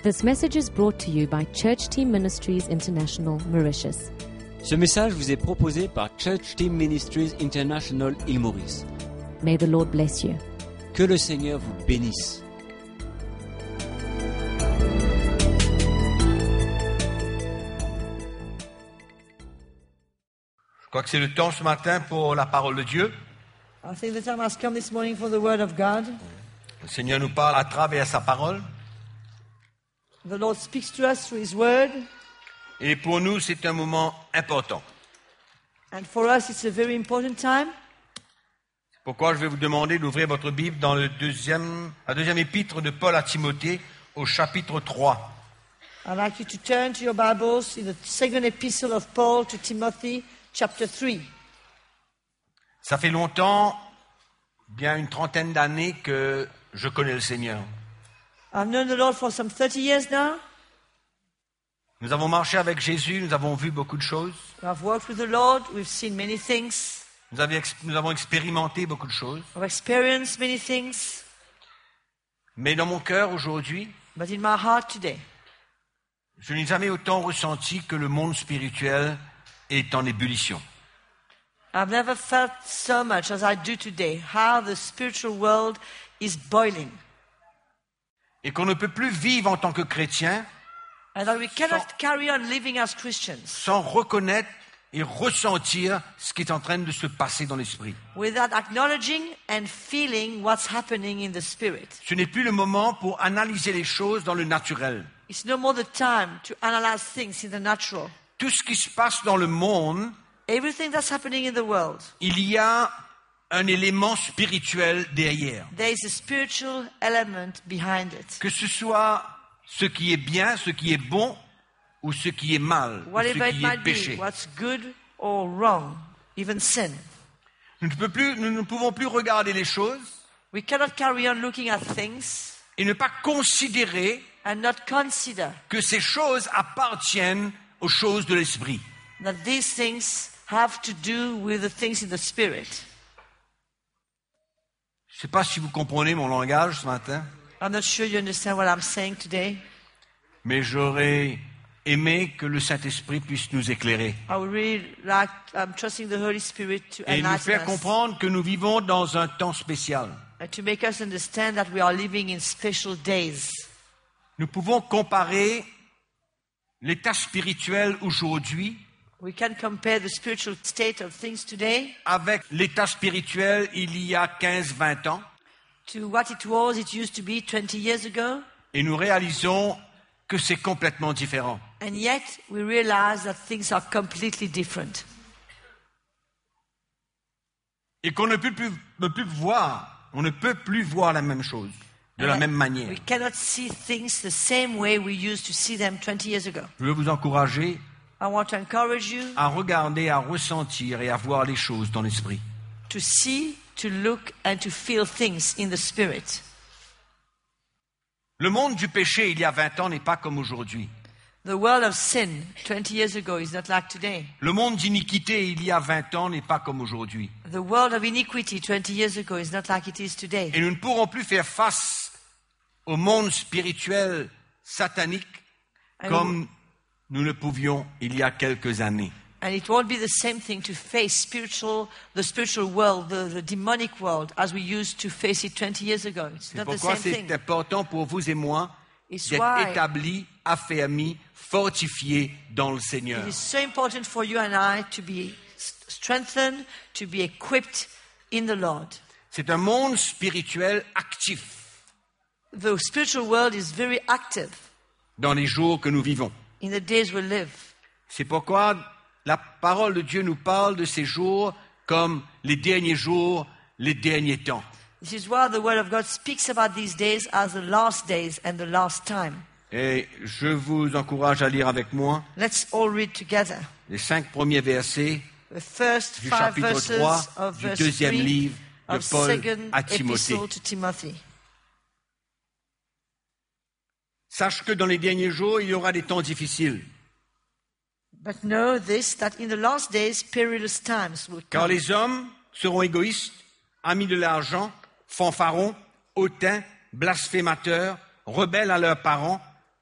This message is brought to you by Church Team Ministries International, Mauritius. Ce message vous est proposé par Church Team Ministries International, Île Maurice. May the Lord bless you. Que le Seigneur vous bénisse. Je crois que c'est le temps ce matin pour la parole de Dieu. I think the time has come this morning for the Word of God. Le Seigneur nous parle à travers sa parole. The Lord speaks to us through His Word, Et pour nous, c'est un moment important. and for us it's a very important time. C'est pourquoi je vais vous demander d'ouvrir votre Bible dans la deuxième épître de Paul à Timothée, au chapitre 3. I'd like you to turn to your Bibles in the second epistle of Paul to Timothy, chapter 3. Ça fait longtemps, bien une trentaine d'années, que je connais le Seigneur. I've known the Lord for some 30 years now. Nous avons marché avec Jésus, nous avons vu beaucoup de choses. I've worked with the Lord. We've seen many things. Nous avons expérimenté beaucoup de choses. I've experienced many things. Mais dans mon cœur aujourd'hui, But in my heart today, je n'ai jamais autant ressenti que le monde spirituel est en ébullition. I've never felt so much as I do today, how the spiritual world is boiling. Et qu'on ne peut plus vivre en tant que chrétien And that we cannot carry on living as Christians sans reconnaître et ressentir ce qui est en train de se passer dans l'esprit. without acknowledging and feeling what's happening in the spirit. Ce n'est plus le moment pour analyser les choses dans le naturel. It's no more the time to analyze things in the natural. Tout ce qui se passe dans le monde, Everything that's happening in the world, il y a un élément spirituel derrière. there is a spiritual element behind it. Que ce soit ce qui est bien, ce qui est bon, ou ce qui est mal, ou Whatever ce it qui est might be, péché. what's good or wrong, even sin. Nous ne pouvons plus regarder les choses We cannot carry on looking at things et ne pas considérer and not consider que ces choses appartiennent aux choses de l'esprit. that these things have to do with the things in the spirit. Je ne sais pas si vous comprenez mon langage ce matin, I'm not sure you understand what I'm saying today. mais j'aurais aimé que le Saint-Esprit puisse nous éclairer I would really like, I'm trusting the Holy Spirit to et nous enlighten faire us comprendre que nous vivons dans un temps spécial. and to make us understand that we are living in special days. Nous pouvons comparer l'état spirituel aujourd'hui We can compare the spiritual state of things today avec l'état spirituel il y a 15-20 ans to what it used to be 20 years ago, et nous réalisons que c'est complètement différent. and yet we realize that things are completely different. Et qu'on ne peut plus voir la même chose, de la même manière. We cannot see things the same way we used to see them 20 years ago. Je veux vous encourager I want to encourage you à regarder, à ressentir et à voir les choses dans l'esprit. to see, to look, and to feel things in the spirit. Le monde du péché, il y a 20 ans, n'est pas comme aujourd'hui. The world of sin 20 years ago is not like today. Le monde d'iniquité, il y a 20 ans, n'est pas comme aujourd'hui. The world of iniquity 20 years ago is not like it is today. Et nous ne pourrons plus faire face au monde spirituel satanique comme nous le pouvions il y a quelques années. And it won't be the same thing to face the spiritual world, the demonic world, as we used to face it 20 years ago. It's C'est not the pourquoi same c'est thing. important pour vous et moi It's d'être why établis, affermis, fortifiés dans le Seigneur. it is so important for you and I to be strengthened, to be equipped in the Lord. C'est un monde spirituel actif The spiritual world is very active dans les jours que nous vivons. in the days we live. C'est pourquoi la parole de Dieu nous parle de ces jours comme les derniers jours, les derniers temps. This is why the Word of God speaks about these days as the last days and the last time. Et je vous encourage à lire avec moi Let's all read together. les 5 premiers versets The first du 5 chapitre verses 3 of du verse deuxième 3 livre de of Paul second à Timothée. epistle to Timothy. Sache que dans les derniers jours, il y aura des temps difficiles, But know this, that in the last days perilous times will car come. les hommes seront égoïstes, amis de l'argent, fanfarons, hautains, blasphémateurs, rebelles à leurs parents,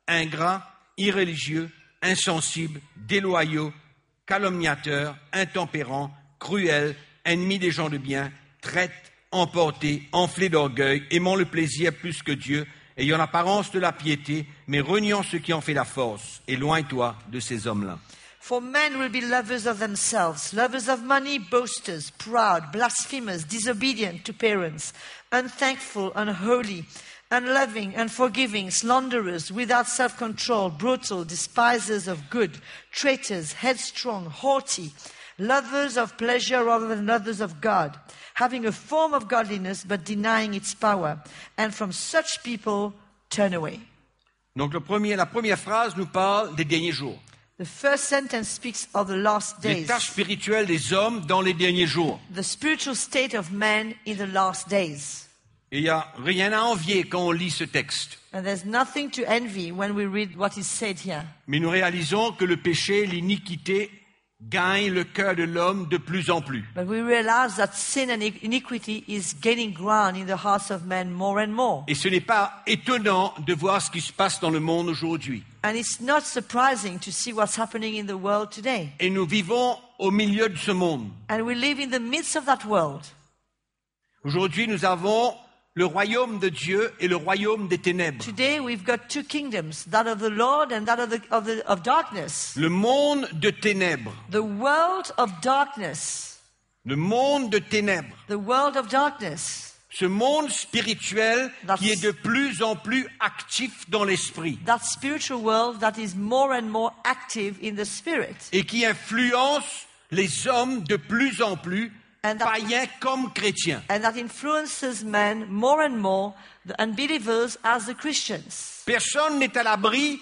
ingrats, irréligieux, insensibles, déloyaux, calomniateurs, intempérants, cruels, ennemis des gens de bien, traîtres, emportés, enflés d'orgueil, aimant le plaisir plus que Dieu, ayant l'apparence de la piété, mais reniant ce qui en fait la force. Éloigne-toi de ces hommes-là. For men will be lovers of themselves, lovers of money, boasters, proud, blasphemers, disobedient to parents, unthankful, unholy, unloving, unforgiving, slanderers, without self-control, brutal, despisers of good, traitors, headstrong, haughty, lovers of pleasure rather than lovers of God, having a form of godliness but denying its power. And from such people, turn away. Donc la première phrase nous parle des derniers jours. The first sentence speaks of the last days, L'état spirituel des hommes dans les derniers jours. the spiritual state of man in the last days. Et il n'y a rien à envier quand on lit ce texte. And there's nothing to envy when we read what is said here. Mais nous réalisons que le péché, l'iniquité, gagne le cœur de l'homme de plus en plus. But we realize that sin and iniquity is gaining ground in the hearts of men more and more. Et ce n'est pas étonnant de voir ce qui se passe dans le monde aujourd'hui. And it's not surprising to see what's happening in the world today. Et nous vivons au milieu de ce monde. And we live in the midst of that world. Aujourd'hui, nous avons le royaume de Dieu et le royaume des ténèbres. Today we've got two kingdoms, that of the Lord and that of darkness. Le monde de ténèbres. The world of darkness. Le monde de ténèbres. The world of darkness. Ce monde spirituel qui est de plus en plus actif dans l'esprit. That spiritual world that is more and more active in the spirit. Et qui influence les hommes de plus en plus, païens comme chrétiens. And that influences men more and more, the unbelievers as the Christians. Personne n'est à l'abri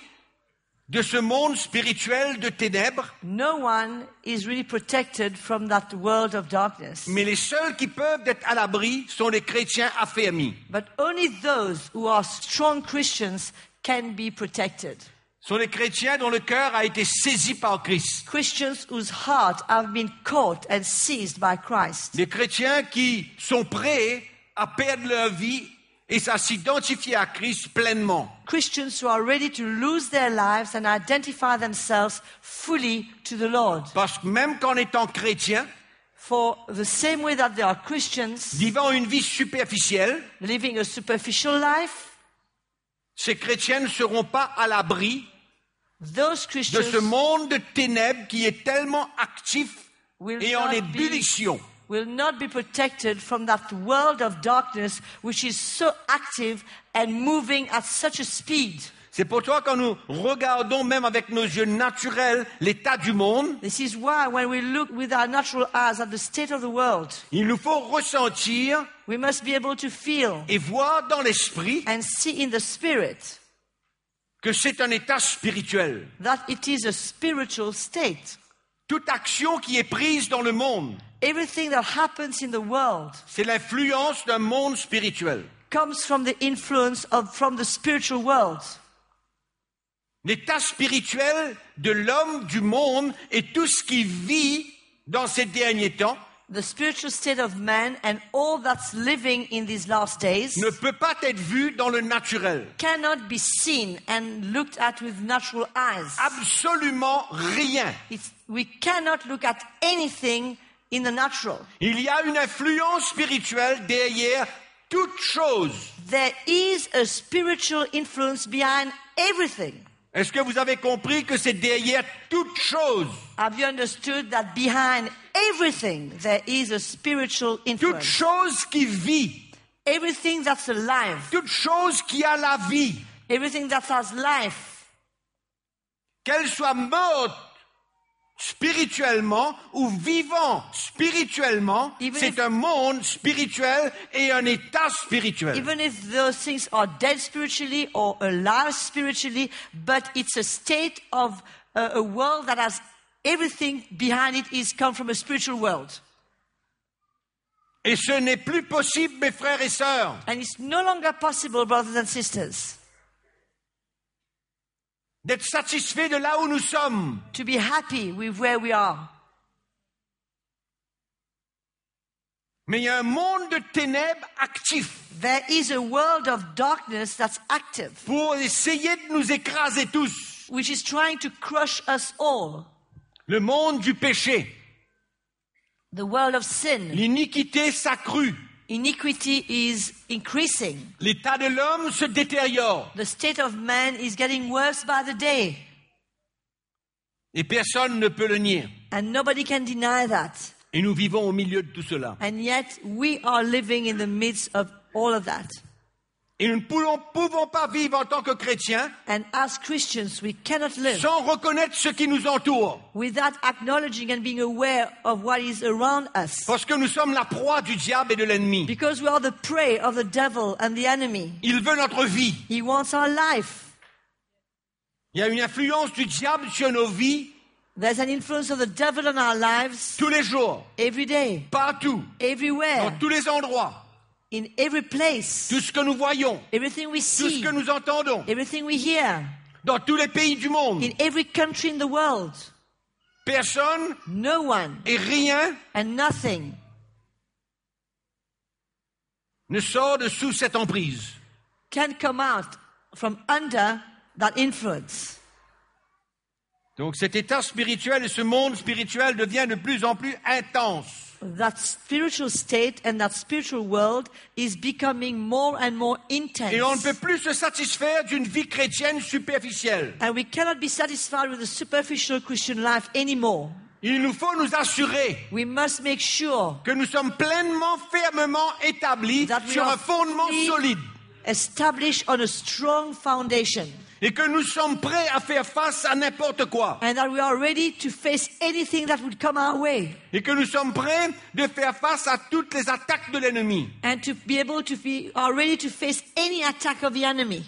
de ce monde spirituel de ténèbres. No one is really protected from that world of darkness. Mais les seuls qui peuvent être à l'abri sont les chrétiens affermis. But only those who are strong Christians can be protected. Ce sont les chrétiens dont le cœur a été saisi par Christ. Christians whose heart have been caught and seized by Christ. Des chrétiens qui sont prêts à perdre leur vie et à s'identifier à Christ pleinement. Christians who are ready to lose their lives and identify themselves fully to the Lord. Parce que même qu'en étant chrétiens, For the same way that they are Christians, vivant une vie superficielle, living a superficial life, ces chrétiens ne seront pas à l'abri those de Christians ce monde de ténèbres qui est tellement actif will et en not ébullition. will not be protected from that world of darkness which is so active and moving at such a speed. C'est pourquoi quand nous regardons même avec nos yeux naturels l'état du monde, This is why when we look with our natural eyes at the state of the world, il nous faut ressentir we must be able to feel et voir dans l'esprit and see in the spirit que c'est un état spirituel. that it is a spiritual state. Toute action qui est prise dans le monde, Everything that happens in the world c'est l'influence d'un monde spirituel. comes from the influence from the spiritual world. L'état spirituel de l'homme, du monde et tout ce qui vit dans ces derniers temps The spiritual state of man and all that's living in these last days ne peut pas être vu dans le naturel. cannot be seen and looked at with natural eyes. Absolument rien. We cannot look at anything in the natural. Il y a une influence spirituelle derrière toute chose. There is a spiritual influence behind everything. Est-ce que vous avez compris que c'est derrière toute chose? Have you understood that behind everything there is a spiritual Toute influence? chose qui vit, Everything that's alive, toute chose qui a la vie, everything that has life, qu'elle soit morte spirituellement ou vivant spirituellement, Even c'est if- un monde spirituel et un état spirituel. even if those things are dead spiritually or alive spiritually, but it's a state of a world that has everything behind it is come from a spiritual world. Et ce n'est plus possible, mes frères et sœurs, And it's no longer possible, brothers and sisters, d'être satisfaits de là où nous sommes. to be happy with where we are. Mais il y a un monde de ténèbres actif There is a world of darkness that's active, pour essayer de nous écraser tous. which is trying to crush us all. Le monde du péché. The world of sin. L'iniquité s'accrue. Iniquity is increasing. L'état de l'homme se détériore. The state of man is getting worse by the day. Et personne ne peut le nier. And nobody can deny that. Et nous vivons au milieu de tout cela. And yet we are living in the midst of all of that. Et nous ne pouvons pas vivre en tant que chrétiens And as Christians, we cannot live sans reconnaître ce qui nous entoure. without acknowledging and being aware of what is around us. Parce que nous sommes la proie du diable et de l'ennemi. Because we are the prey of the devil and the enemy. Il veut notre vie. He wants our life. Il y a une influence du diable sur nos vies There's an influence of the devil on our lives tous les jours, every day, partout, dans everywhere, tous les endroits. in every place, Tout ce que nous voyons, everything we tout ce see, que nous entendons, everything we hear, dans tous les pays du monde. in every country in the world. Personne No one et rien and nothing ne sort de sous cette emprise. can come out from under that influence. Donc cet état spirituel et ce monde spirituel devient de plus en plus intense. That spiritual state and that spiritual world is becoming more and more intense. Et on ne peut plus se satisfaire d'une vie chrétienne superficielle. And we cannot be satisfied with the superficial Christian life anymore. Il nous faut nous assurer We must make sure que nous sommes pleinement, fermement établis that we sur are un fondement fully solide established on a strong foundation et que nous sommes prêts à faire face à n'importe quoi and that we are ready to face anything that would come our way et que nous sommes prêts de faire face à toutes les attaques de l'ennemi. and to be able to be are ready to face any attack of the enemy.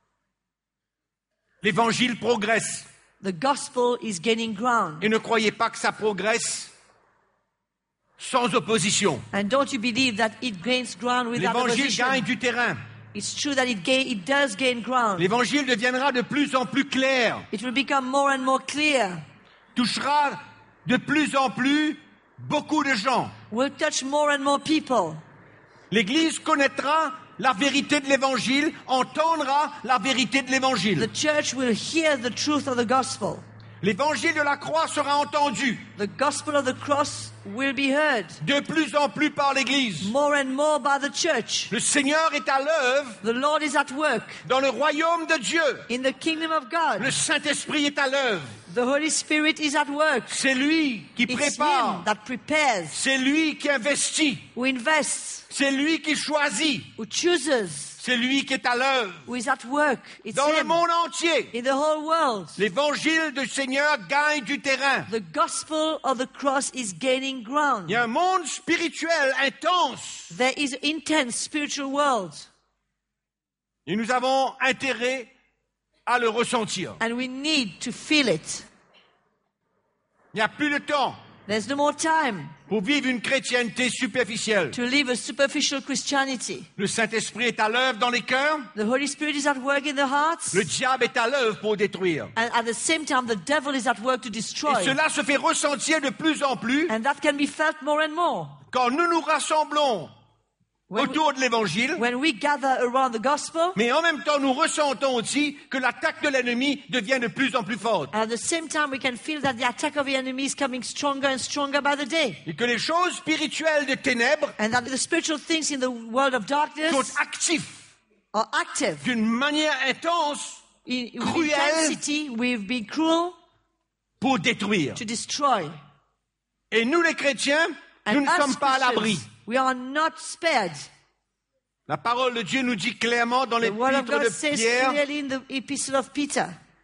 L'évangile progresse The gospel is gaining ground. et ne croyez pas que ça progresse sans opposition. And don't you believe that it gains ground without L'évangile opposition? gagne du terrain. It's true that it does gain ground. L'évangile deviendra de plus en plus clair, It will become more and more clear. touchera de plus en plus beaucoup de gens. Will touch more and more people. L'Église connaîtra la vérité de l'Évangile, entendra la vérité de l'Évangile. The church will hear the truth of the gospel. L'évangile de la croix sera entendu The gospel of the cross will be heard de plus en plus par l'Église. more and more by the church. Le Seigneur est à l'œuvre The Lord is at work dans le royaume de Dieu. in the kingdom of God. Le Saint-Esprit est à l'œuvre. The Holy Spirit is at work. C'est lui qui It's prépare. Him that prepares, C'est lui qui investit. who invests, C'est lui qui choisit. who chooses, C'est lui qui est à l'œuvre. who is at work. It's Dans le Him monde entier, in the whole world. l'évangile du Seigneur gagne du terrain. The gospel of the cross is gaining ground. Il y a un monde spirituel intense. There is an intense spiritual world, Et nous avons intérêt à le ressentir. and we need to feel it. Il n'y a plus de temps There's no more time pour vivre une chrétienté superficielle. to live a superficial Christianity. Le Saint-Esprit est à l'œuvre dans les cœurs. The Holy Spirit is at work in the hearts, Le diable est à l'œuvre pour détruire. and at the same time, the devil is at work to Et destroy. cela se fait ressentir de plus en plus And that can be felt more and more. quand nous nous rassemblons autour de l'Évangile. When we gather around the gospel, Mais en même temps, nous ressentons aussi que l'attaque de l'ennemi devient de plus en plus forte. at the same time, we can feel that the attack of the enemy is coming stronger and stronger by the day. Et que les choses spirituelles de ténèbres And that the spiritual things in the world of darkness sont actifs are active. d'une manière intense With Cruel. intensity, we've been cruel pour détruire. to destroy. Et nous, les chrétiens, nous And ne sommes us pas à l'abri. Christians, we are not spared. La parole de Dieu nous dit clairement dans The word of l'épître God de says Pierre clearly in the epistle of Peter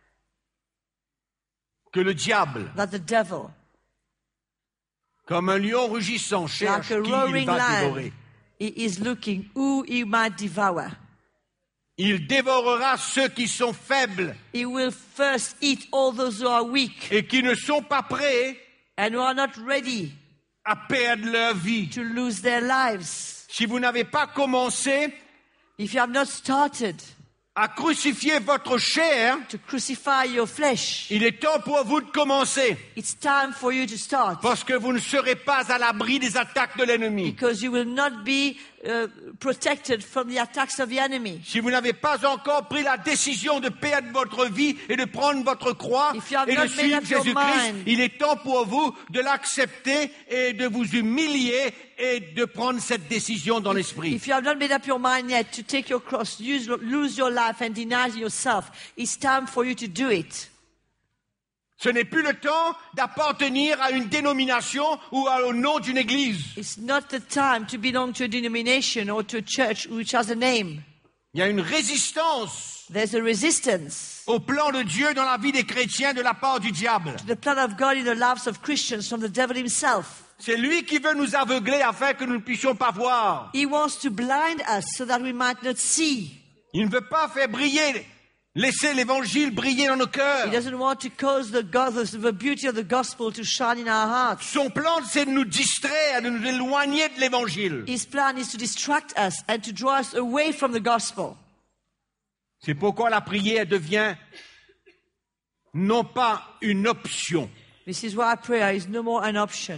que le diable, that the devil, comme un lion rugissant, cherche like a qui il roaring va lion, dévorer. he is looking who he might devour. Il dévorera ceux qui sont faibles He will first eat all those who are weak et qui ne sont pas prêts and who are not ready à perdre leur vie. to lose their lives. Si vous n'avez pas commencé, If you have not started, à crucifier votre chair, to crucify your flesh. il est temps pour vous de commencer. It's time for you to start. Parce que vous ne serez pas à l'abri des attaques de l'ennemi. Because you will not be protected from the attacks of the enemy. Si vous n'avez pas encore pris la décision de perdre votre vie et de prendre votre croix If you have et de not made suivre up your Jésus-Christ, mind. il est temps pour vous de l'accepter et de vous humilier et de prendre cette décision dans l'esprit. If you have not made up your mind yet to take your cross, lose your life and deny yourself, it's time for you to do it. Ce n'est plus le temps d'appartenir à une dénomination ou au nom d'une église. It's not the time to belong to a denomination or to a church which has a name. Il y a une résistance There's a resistance au plan de Dieu dans la vie des chrétiens de la part du diable. to the plan of God in the lives of Christians from the devil himself. C'est lui qui veut nous aveugler afin que nous ne puissions pas voir. He wants to blind us so that we might not see. Il ne veut pas faire briller, laisser l'évangile briller dans nos He cœurs. doesn't want to cause the beauty of the gospel to shine in our hearts. Son plan, c'est de nous distraire, de nous éloigner de l'évangile. His plan is to distract us and to draw us away from the gospel. C'est pourquoi la prière devient non pas une option, This is why prayer is no more an option,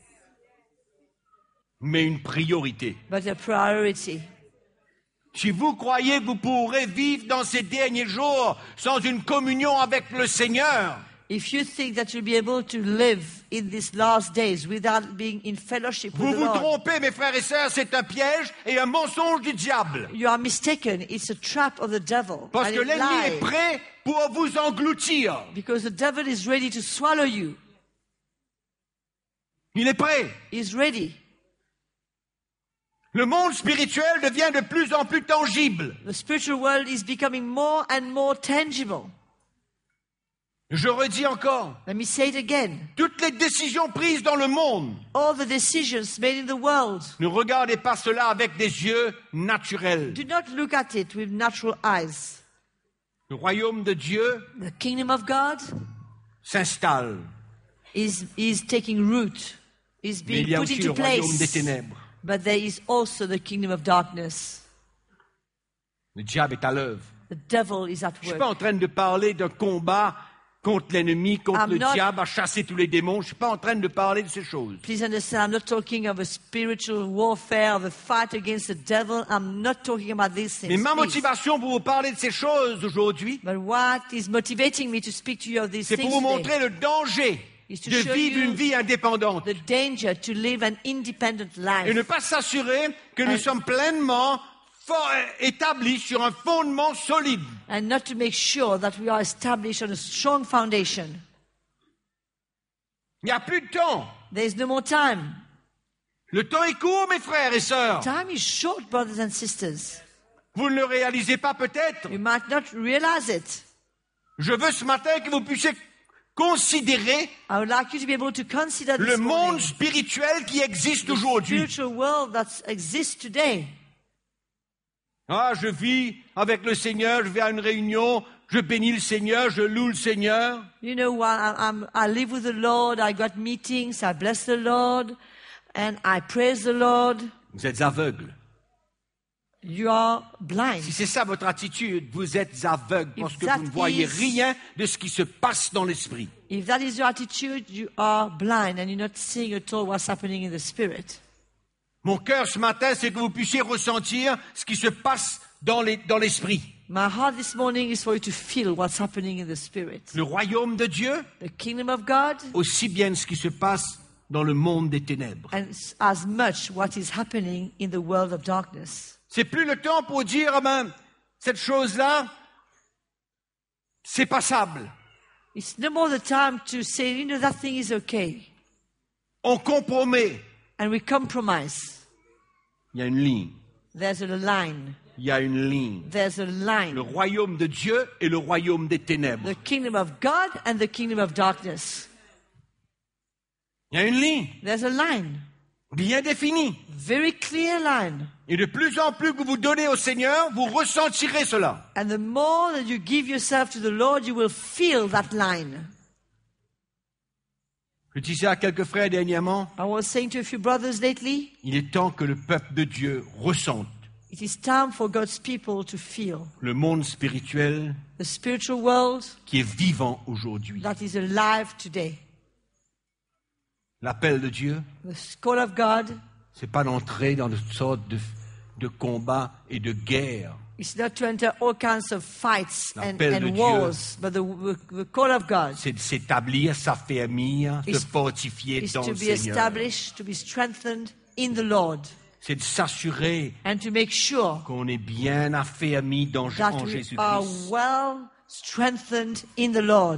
mais une priorité. but a priority. Si vous croyez que vous pourrez vivre dans ces derniers jours sans une communion avec le Seigneur, If you think that you'll be able to live in these last days without being in fellowship vous with the vous Lord, trompez, mes frères et sœurs, c'est un piège et un mensonge du diable. you are mistaken. It's a trap of the devil. Parce and que a l'ennemi lie. est prêt pour vous engloutir. Because the devil is ready to swallow you. Il est prêt. He's ready. Le monde spirituel devient de plus en plus tangible. The spiritual world is becoming more and more tangible. Je redis encore, Let me say it again. toutes les décisions prises dans le monde, All the decisions made in the world, ne regardez pas cela avec des yeux naturels. do not look at it with natural eyes. Le royaume de Dieu The kingdom of God s'installe, is taking root, is mais il being y a put aussi le into royaume des place. ténèbres. But there is also the kingdom of darkness. Le diable est à l'œuvre. The devil is at Je ne suis pas work. en train de parler d'un combat contre l'ennemi, contre I'm le not- diable, à chasser tous les démons. Je ne suis pas en train de parler de ces choses. Please understand, I'm not talking of a spiritual warfare, of a fight against the devil. I'm not talking about these things. Mais ma please. motivation pour vous parler de ces choses aujourd'hui, But what is motivating me to speak to you of these c'est pour things vous today montrer le danger is to de show vivre you une vie indépendante the danger to live an independent et ne life pas s'assurer que nous And- sommes pleinement établis sur un fondement solide. and not to make sure that we are established on a strong foundation. Il n'y a plus de temps. There is no more time. Le temps est court, mes frères et sœurs. Time is short, brothers and sisters. Vous ne le réalisez pas peut-être. You might not realize it. Je veux ce matin que vous puissiez considérer I would like you to be able to consider le this monde morning spirituel qui existe the aujourd'hui. spiritual world that exists today. Ah, je vis avec le Seigneur, je vais à une réunion, je bénis le Seigneur, je loue le Seigneur. You know, I live with the Lord, I got meetings, I bless the Lord, and I praise the Lord. Vous êtes aveugles. You are blind. Si c'est ça votre attitude, vous êtes aveugle parce If que that vous ne voyez is- rien de ce qui se passe dans l'esprit. If that is your attitude, you are blind and you're not seeing at all what's happening in the spirit. Mon cœur ce matin, c'est que vous puissiez ressentir ce qui se passe dans l'esprit. My heart this morning is for you to feel what's happening in the spirit. Le royaume de Dieu, The kingdom of God, aussi bien ce qui se passe dans le monde des ténèbres. and as much what is happening in the world of darkness. C'est plus le temps pour dire, ah ben, cette chose-là, c'est passable. It's no more the time to say, you know, that thing is okay. On compromet. And we compromise. Il y a une ligne. There's a line. Il y a une ligne. There's a Le line. royaume de Dieu et le royaume des ténèbres. The kingdom of God and the kingdom of darkness. Il y a une ligne There's a line. bien définie. Very clear line. Et de plus en plus que vous donnez au Seigneur, vous ressentirez cela. And the more that you give yourself to the Lord, you will feel that line. Je disais à quelques frères dernièrement, I was saying to a few brothers lately, il est temps que le peuple de Dieu ressente It is time for God's people to feel le monde spirituel the spiritual world qui est vivant aujourd'hui. that is alive today. L'appel de Dieu, The call of God c'est pas d'entrer dans toutes sortes de combats et de guerres. is not to enter all kinds of fights L'appel de and Dieu. wars, but the call of God C'est de s'établir, s'affermir, se fortifier is dans to le be Seigneur. established, to be strengthened in the Lord, C'est de s'assurer and to make sure qu'on est bien affermi that en we are Jésus-Christ. well strengthened in the Lord.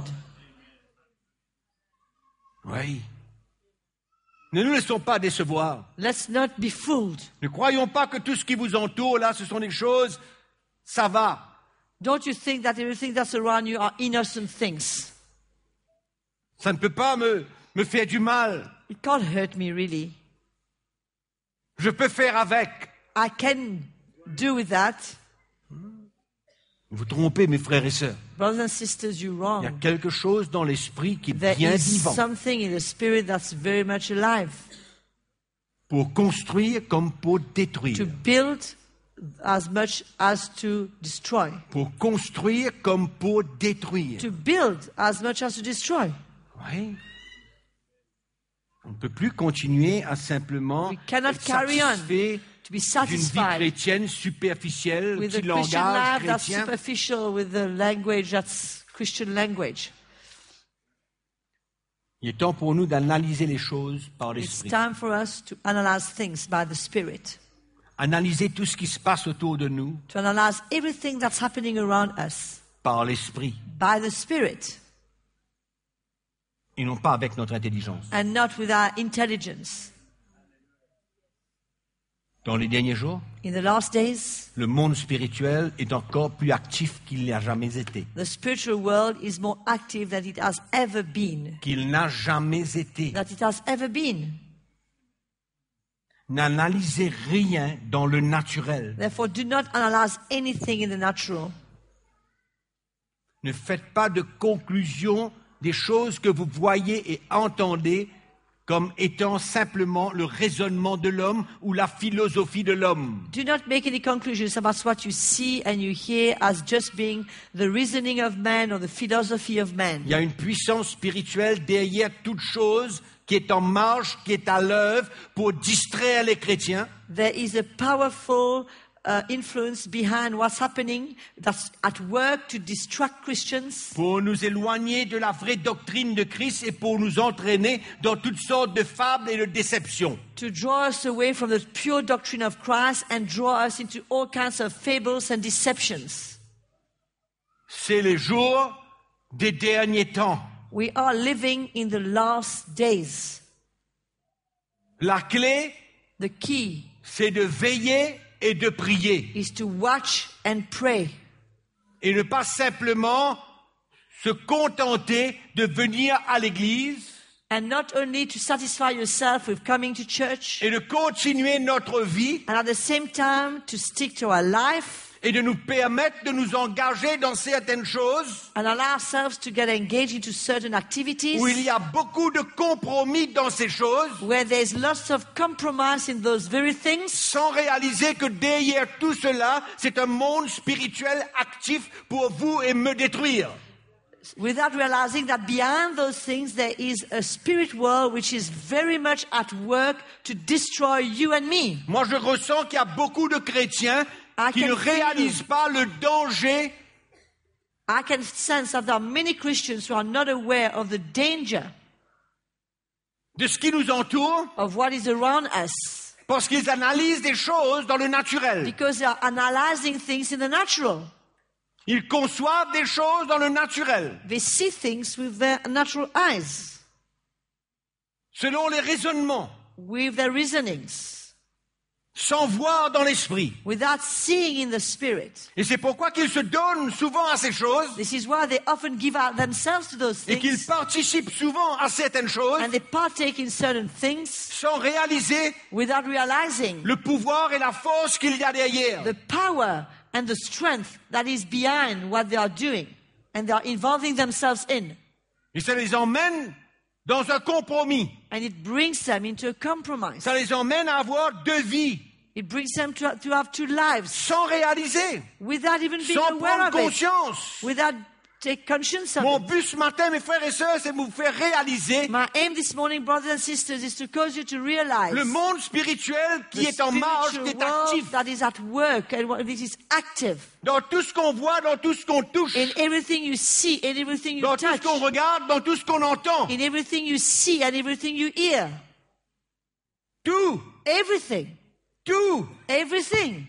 Oui. Ne nous laissons pas décevoir. Let's not be fooled. Ne croyons pas que tout ce qui vous entoure, là, ce sont des choses, ça va. Don't you think that everything that's around you are innocent things? Ça ne peut pas me faire du mal. It can't hurt me, really. Je peux faire avec. I can do with that. Vous trompez, mes frères et sœurs. Brothers and sisters, you're Il y a wrong. quelque chose dans l'esprit qui est There bien is vivant. something in the spirit that's very much alive. Pour construire comme pour To détruire. build as much as to destroy. Pour construire comme pour détruire. To build as much as to destroy. Oui. On ne peut plus continuer à simplement We cannot être carry on satisfait to be d'une vie satisfied chrétienne superficielle, with a petit Christian langage life that's chrétien. superficial, with the language that's Christian language. Il est temps pour nous d'analyser les choses par It's l'esprit. time for us to analyze things by the Spirit, Analyser tout ce qui se passe autour de nous to analyze everything that's happening around us par l'esprit by the Spirit, et non pas avec notre intelligence. and not with our intelligence. Dans les derniers jours, In the last days, le monde spirituel est encore plus actif qu'il n'a jamais été. the spiritual world is more active than it has ever been. Qu'il n'a jamais été. That it has ever been. N'analysez rien dans le naturel. Therefore, do not analyze anything in the natural. Ne faites pas de conclusion des choses que vous voyez et entendez comme étant simplement le raisonnement de l'homme ou la philosophie de l'homme. Do not make any conclusions about what you see and you hear as just being the reasoning of man or the philosophy of man. Il y a une puissance spirituelle derrière toute chose qui est en marche, qui est à l'œuvre pour distraire les chrétiens, There is a powerful influence behind what's happening that's at work to distract Christians, pour nous éloigner de la vraie doctrine de Christ et pour nous entraîner dans toutes sortes de fables et de déceptions. to draw us away from the pure doctrine of Christ and draw us into all kinds of fables and deceptions. C'est les jours des derniers temps. We are living in the last days. La clé, The key c'est de veiller et de prier. is to watch and pray Et ne pas simplement se contenter de venir à l'église and not only to satisfy yourself with coming to church et de continuer notre vie and at the same time to stick to our life et de nous permettre de nous engager dans certaines choses and allow ourselves to get engaged into certain activities où il y a beaucoup de compromis dans ces choses where there's lots of compromise in those very things, sans réaliser que derrière tout cela, c'est un monde spirituel actif pour vous et me détruire. without realizing that behind those things there is a spirit world which is very much at work to destroy you and me. Moi, je ressens qu'il y a beaucoup de chrétiens I qui can ne feel réalisent pas le danger I can sense that there are many Christians who are not aware of the danger de ce qui nous entoure of what is around us parce qu'ils analysent des choses dans le naturel. because they are analyzing things in the natural. Ils conçoivent des choses dans le naturel, They see things with their natural eyes, selon les raisonnements, with their reasonings, sans voir dans l'esprit. without seeing in the spirit. Et c'est pourquoi qu'ils se donnent souvent à ces choses This is why they often give out themselves to those et qu'ils things participent souvent à certaines choses and they partake in certain things sans réaliser without realizing le pouvoir et la force qu'il y a derrière. the power and the strength that is behind what they are doing and they are involving themselves in. Et ça les emmène dans un compromis. And it brings them into a compromise. Ça les emmène à avoir deux vies. It brings them to have two lives sans réaliser, without even being sans aware prendre of it, conscience. without take conscience of Mon it. but ce matin, mes frères et sœurs, c'est de vous faire réaliser My aim this morning, brothers and sisters, is to cause you to realize le monde spirituel qui the est en marche, spiritual qui est world actif. that is at work and what it is active Dans tout ce qu'on voit, dans tout ce qu'on touche, in everything you see, in everything you dans tout ce touch, qu'on regarde, dans tout ce qu'on entend. in everything you see and everything you hear. Tout, Everything. tout. Everything.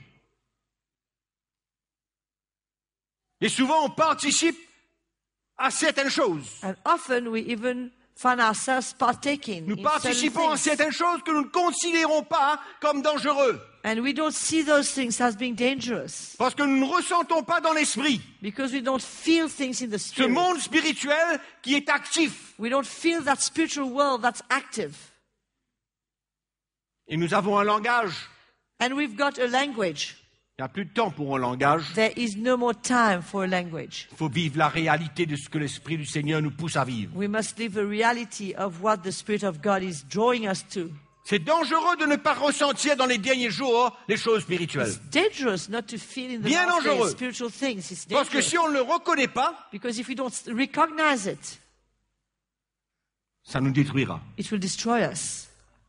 Et souvent, on participe à certaines choses. And often we even find ourselves partaking Nous in participons à certain things. certaines choses que nous ne considérons pas comme dangereuses. And we don't see those things as being dangerous Parce que nous ne ressentons pas dans l'esprit because we don't feel things in the ce spirit. monde spirituel qui est actif. We don't feel that spiritual world that's active. Et nous avons un langage. And we've got a language. Il n'y a plus de temps pour un langage. There is no more time for a language. Il faut vivre la réalité de ce que l'Esprit du Seigneur nous pousse à vivre. We must live a reality of what the Spirit of God is drawing us to. C'est dangereux de ne pas ressentir dans les derniers jours les choses spirituelles. It's dangerous not to feel in the Bien last days dangereux. spiritual things. It's Parce que dangerous. si on ne le reconnaît pas, Because if we don't recognize it, ça nous détruira. it will destroy us.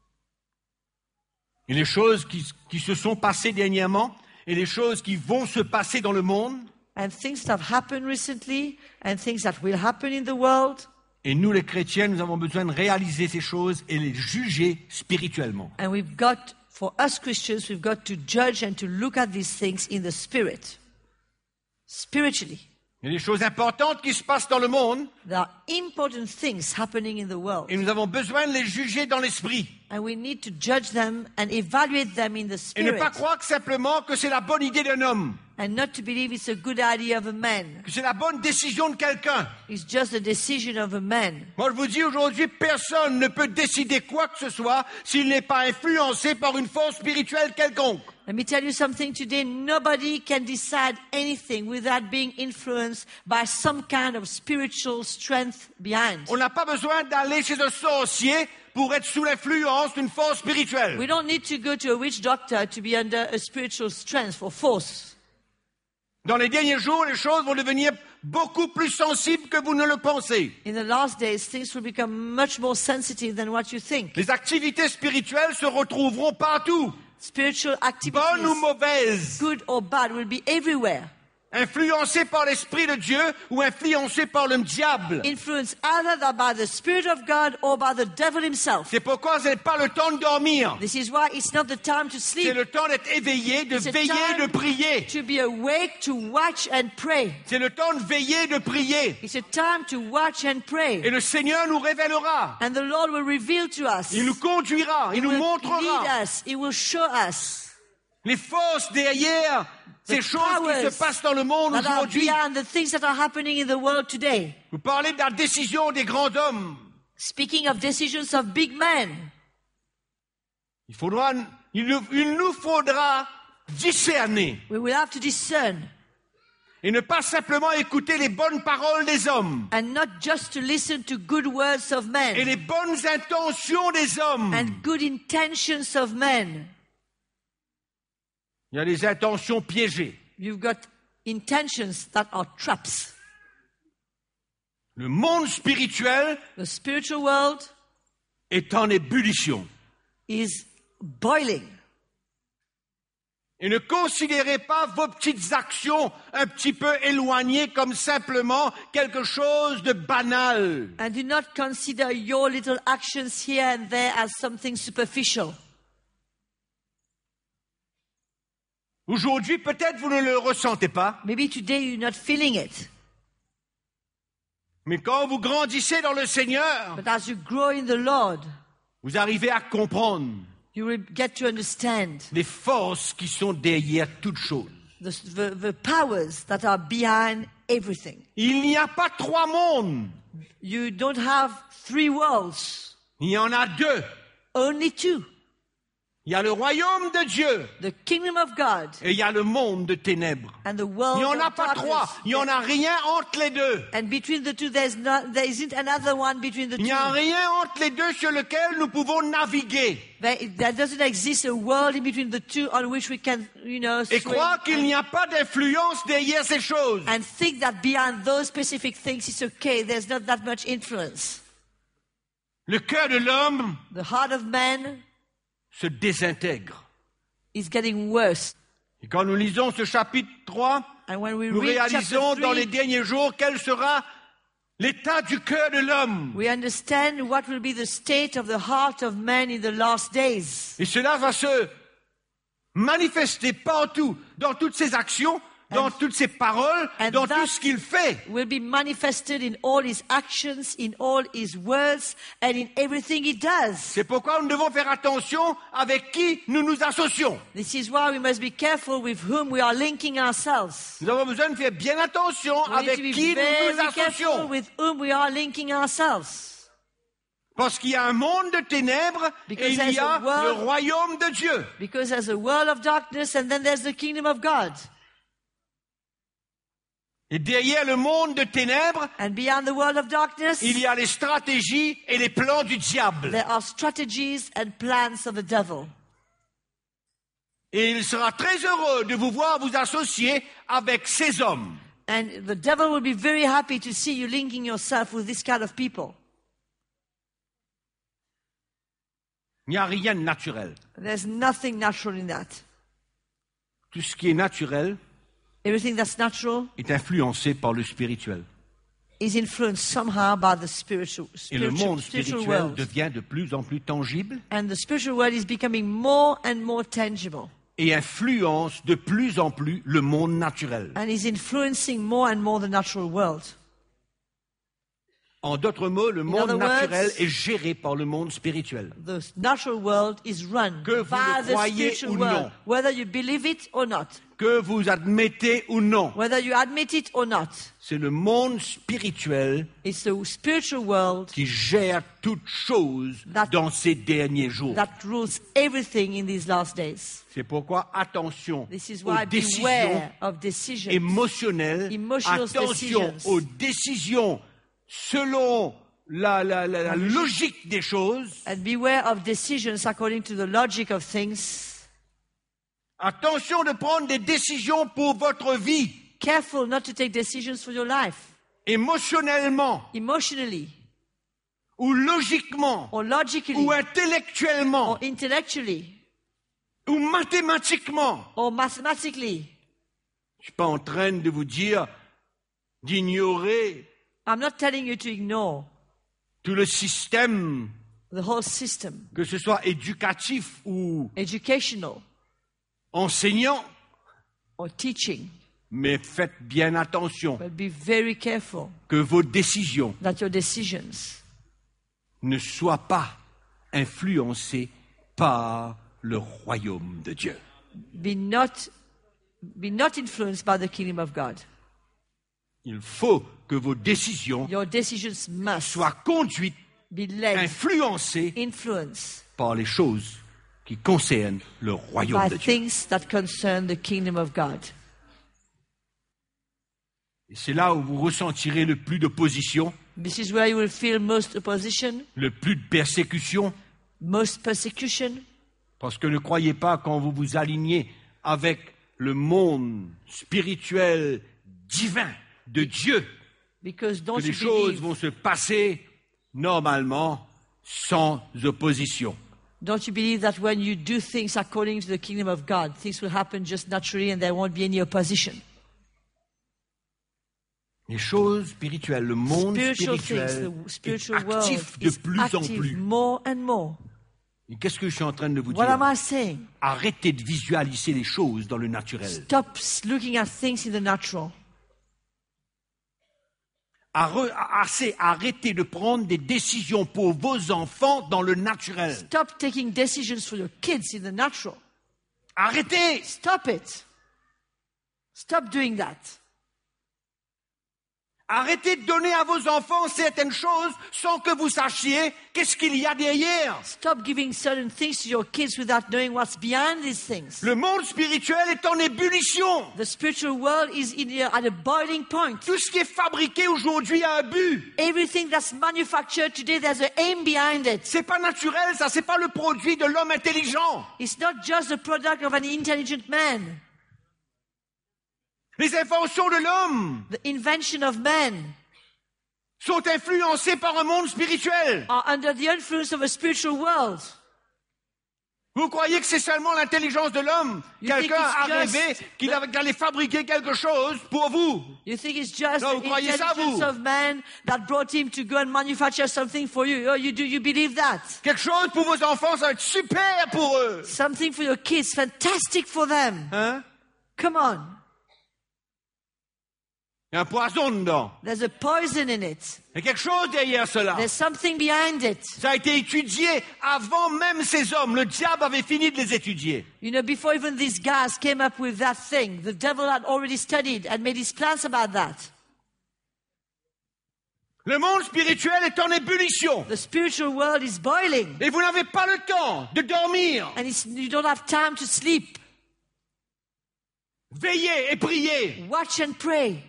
Et les choses qui se sont passées dernièrement et les choses qui vont se passer dans le monde, And things that have happened recently and things that will happen in the world. et nous les chrétiens, nous avons besoin de réaliser ces choses et les juger spirituellement. And we've got, for us Christians, we've got to judge and to look at these things in the Spirit. Spiritually. Il y a des choses importantes qui se passent dans le monde There are important things happening in the world. et nous avons besoin de les juger dans l'esprit. And we need to judge them and evaluate them in the Et ne Spirit. pas croire que simplement que c'est la bonne idée d'un homme, And not to believe it's a good idea of a man. que c'est la bonne décision de quelqu'un. It's just the decision of a man. Moi, je vous dis aujourd'hui, personne ne peut décider quoi que ce soit s'il n'est pas influencé par une force spirituelle quelconque. Let me tell you something today. Nobody can decide anything without being influenced by some kind of spiritual strength behind. On n'a pas besoin d'aller chez un sorcier pour être sous l'influence d'une force spirituelle. We don't need to go to a witch doctor to be under a spiritual strength or force. Dans les derniers jours, les choses vont devenir beaucoup plus sensibles que vous ne le pensez. In the last days, things will become much more sensitive than what you think. Les activités spirituelles se retrouveront partout, Spiritual bonnes ou activities, mauvaises, good or bad, will be everywhere. influencées par l'Esprit de Dieu ou influencées par le diable. Influenced either by the Spirit of God or by the devil himself. C'est pourquoi ce n'est pas le temps de dormir. This is why it's not the time to C'est sleep, le temps d'être éveillé, de It's a veiller, time de prier. to be awake, to watch and pray. C'est le temps de veiller, de prier. It's a time to watch and Et pray. le Seigneur nous révélera. And the Lord will reveal to us. Il nous conduira, il nous will montrera lead us. He will show us les forces derrière ces the choses qui se powers passent dans le monde that are aujourd'hui. beyond the things that are happening in the world today. Vous parlez de la décision des grands hommes. Speaking of decisions of big men, Il nous faudra discerner we will have to discern et ne pas simplement écouter les bonnes paroles des hommes and not just to listen to good words of et men les bonnes intentions des hommes. and good intentions of men. Il y a des intentions piégées. You've got intentions that are traps. Le monde spirituel The spiritual world est en ébullition. is boiling. Et ne considérez pas vos petites actions un petit peu éloignées comme simplement quelque chose de banal. And do not consider your little actions here and there as something superficial. Aujourd'hui, peut-être vous ne le ressentez pas, Maybe today you're not feeling it. mais quand vous grandissez dans le Seigneur, But as you grow in the Lord, vous arrivez à comprendre you will get to understand les forces qui sont derrière toute chose. the powers that are behind everything. Il n'y a pas trois mondes, You don't have three worlds, il y en a deux. only two. Il y a le royaume de Dieu the kingdom of God, et il y a le monde de ténèbres. and the world Il n'y en a of pas darkness. trois. Il n'y en a rien entre les deux. And between the two, there isn't another one between the Il n'y a two. rien entre les deux sur lequel nous pouvons naviguer. There doesn't exist a world in between the two on which we can, Et swim croire qu'il n'y a pas d'influence derrière ces choses. and think that beyond those specific things it's okay. There's not that much influence. Le cœur de l'homme The heart of man se désintègre. is getting worse. Et quand nous lisons ce chapitre 3, And when we nous read réalisons chapter dans les 3, derniers jours quel sera l'état du cœur de l'homme. we understand what will be the state of the heart of man in the last days. Et cela va se manifester partout, dans toutes ses actions, dans toutes ses paroles, and dans that- tout ce qu'il fait. Will be manifested in all his actions, in all his words, and in everything he does. C'est pourquoi nous devons faire attention avec qui nous nous associons. This is why we must be careful with whom we are linking ourselves. Nous avons besoin de faire bien attention We need avec to be qui nous nous very careful associons. with whom we are linking ourselves. Parce qu'il y a un monde de ténèbres Because et il there's y a a world- le royaume de Dieu. Because there's a world of darkness and then there's the kingdom of God. Et derrière le monde de ténèbres, And beyond the world of darkness, il y a les stratégies et les plans du diable. there are strategies and plans of the devil. Et il sera très heureux de vous voir vous associer avec ces hommes. And the devil will be very happy to see you linking yourself with this kind of people. Il n'y a rien de naturel. There's nothing natural in that. Tout ce qui est naturel Everything that's natural est influencé par le spirituel. is influenced somehow by the spiritual Et le monde spiritual spirituel world. devient de plus en plus tangible And the spiritual world is becoming more and more tangible. et influence de plus en plus le monde naturel. And is influencing more and more the natural world. En d'autres mots, le monde other naturel words, est géré par le monde spirituel. The natural world is run Que vous by le the croyez spiritual ou world, non. whether you believe it or not, Que vous admettez ou non, whether you admit it or not. c'est le monde spirituel It's the spiritual world qui gère toutes choses That- dans ces derniers jours. that rules everything in these last days. C'est pourquoi attention This is aux why décisions beware of decisions. émotionnelles, Emotional attention decisions. aux décisions selon la logique des choses, And beware of decisions according to the logic of things. attention de prendre des décisions pour votre vie, Careful not to take decisions for your life, émotionnellement emotionally ou logiquement or logically ou intellectuellement or intellectually ou mathématiquement. or mathematically. Je suis pas en train de vous dire d'ignorer I'm not telling you to ignore tout le système, the whole system, que ce soit éducatif ou educational enseignant, or teaching, mais faites bien attention but be very careful que vos décisions that your decisions ne soient pas influencées par le royaume de Dieu. be not influenced by the kingdom of God. Il faut que vos décisions Your decisions must soient conduites, be led, influencées influenced par les choses qui concernent le royaume by de Dieu. things that concern the kingdom of God. Et c'est là où vous ressentirez le plus d'opposition, This is where you will feel most opposition, le plus de persécution, most persecution, parce que ne croyez pas quand vous vous alignez avec le monde spirituel divin de Dieu because don't que les you choses believe, vont se passer normalement sans opposition. don't you believe that when you do things according to the kingdom of God, things will happen just naturally and there won't be any opposition? Les choses spirituelles, le monde Spiritual spirituel things, the spiritual est world actif de is plus en active plus. more and more. Et qu'est-ce que je suis en train de vous What am dire? I saying? Arrêtez de visualiser les choses dans le naturel. Stop looking at things in the natural. Arrêtez de prendre des décisions pour vos enfants dans le naturel. Stop taking decisions for your kids in the natural. Arrêtez! Stop it. Stop doing that. Arrêtez de donner à vos enfants certaines choses sans que vous sachiez qu'est-ce qu'il y a derrière. Stop giving certain things to your kids without knowing what's behind these things. Le monde spirituel est en ébullition. The spiritual world is at a boiling point. Tout ce qui est fabriqué aujourd'hui a un but. Everything that's manufactured today, there's an aim behind it. C'est pas naturel, ça, c'est pas le produit de l'homme intelligent. It's not just the product of an intelligent man. Les inventions de l'homme The invention of man sont influencées par un monde spirituel. are under the influence of a spiritual world. Vous croyez que c'est seulement l'intelligence de l'homme? You think Quelqu'un a it's just rêvé qu'il allait fabriquer quelque chose pour vous. You think it's just Non, vous the croyez ça, intelligence vous? of man that brought him to go and manufacture something for you? Oh, you believe that? Quelque chose pour vos enfants, ça va être super pour eux. Something for your kids, fantastic for them. Hein? Come on. Il y a un poison dedans. There's a poison in it. Il y a quelque chose derrière cela. There's something behind it. Ça a été étudié avant même ces hommes. Le diable avait fini de les étudier. You know, before even these guys came up with that thing, the devil had already studied and made his plans about that. Le monde spirituel est en ébullition. The spiritual world is boiling. Et vous n'avez pas le temps de dormir. And you don't have time to sleep. Veillez et priez. Watch and pray.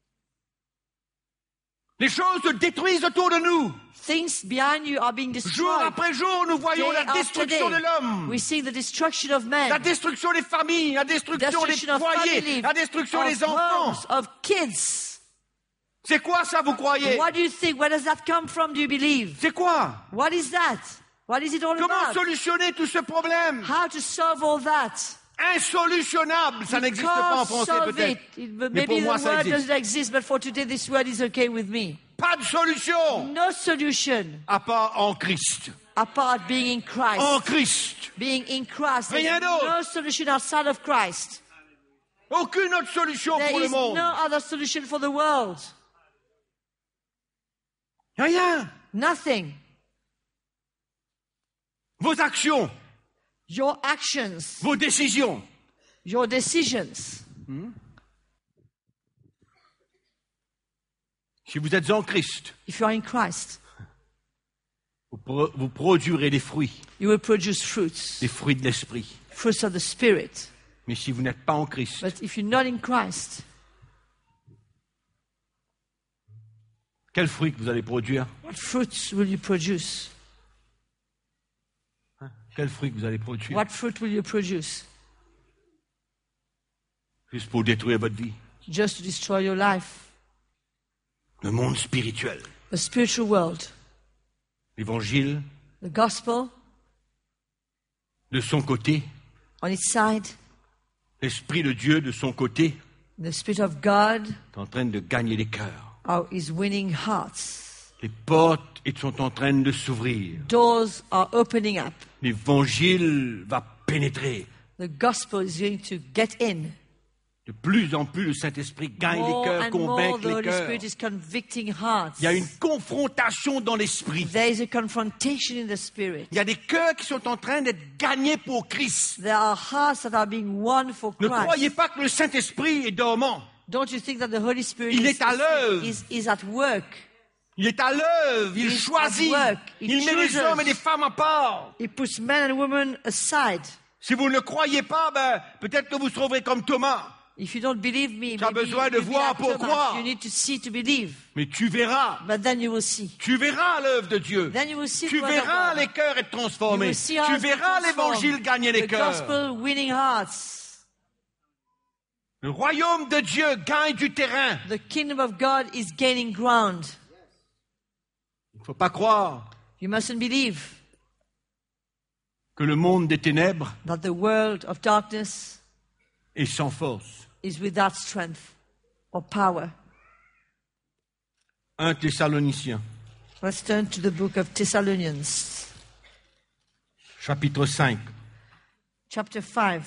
Les choses se détruisent autour de nous. Things behind you are being Jour destroyed. après jour, nous voyons Day la after destruction day, de l'homme. we see the destruction of man. La destruction des familles, la destruction des Destruction of foyers, family, la destruction of des enfants. homes, of kids. C'est quoi ça, vous croyez? What do you think? Where does that come from, do you believe? C'est quoi? What is that? What is it all Comment about? solutionner tout ce problème? How to solve all that? Insolutionnable, ça n'existe pas en Can't français solve peut-être. it. Mais Maybe pour moi, the ça word existe. doesn't exist, but for today this word is okay with me. Pas de solution No solution à part en Christ. apart being in Christ. En Christ. Being in Christ. Rien There's d'autre. no solution outside of Christ. Aucune autre solution There pour le is monde. no other solution for the world. Rien. Nothing. Vos actions, Your actions, vos décisions. your decisions. Si vous êtes en Christ, If you are in Christ, vous produirez des fruits you will produce fruits, de l'esprit. fruits of the Spirit. Mais si vous n'êtes pas en Christ, But if you're not in Christ, quels fruits que vous allez produire? what fruits will you produce? Quels fruits que vous allez produire? What fruit will you produce? Juste pour détruire votre vie. Just to destroy your life. Le monde spirituel, The spiritual world, l'évangile, the gospel de son côté, on its side, l'Esprit de Dieu de son côté, the Spirit of God est en train de gagner les cœurs. is winning hearts. Les portes sont en train de s'ouvrir. Doors are opening up. L'évangile va pénétrer. The gospel is going to get in. De plus en plus, le Saint-Esprit gagne les More cœurs, and more, convainc the les Holy cœurs. Spirit is convicting hearts. Il y a une confrontation dans l'esprit. There is a confrontation in the Spirit. Il y a des cœurs qui sont en train d'être gagnés pour Christ. There are hearts that are being won for Ne croyez Christ. pas que le Saint-Esprit est dormant. Don't you think that the Holy Spirit Il est à l'œuvre. is at work? Il est à l'œuvre, il He is choisit. at work. He Il met les chooses. hommes et les femmes à part. He puts men and women aside. Si vous ne le croyez pas, peut-être que vous trouverez comme Thomas. If you don't believe me, Tu as maybe besoin de you'll be voir like pour Thomas. croire. You need to see to believe. Mais tu verras. But then you will see. Tu verras l'œuvre de Dieu. Then you will see Tu the word of verras God. les cœurs être You transformés. will see Tu hearts verras being l'évangile transformed. gagner les The cœurs. gospel winning hearts. Le royaume de Dieu gagne du terrain. The kingdom of God is gaining ground. Il ne faut pas croire You mustn't believe que le monde des ténèbres that the world of darkness est sans force. is without strength or power. 1 Thessaloniciens, Let's turn to the book of Thessalonians, chapitre 5. chapter 5.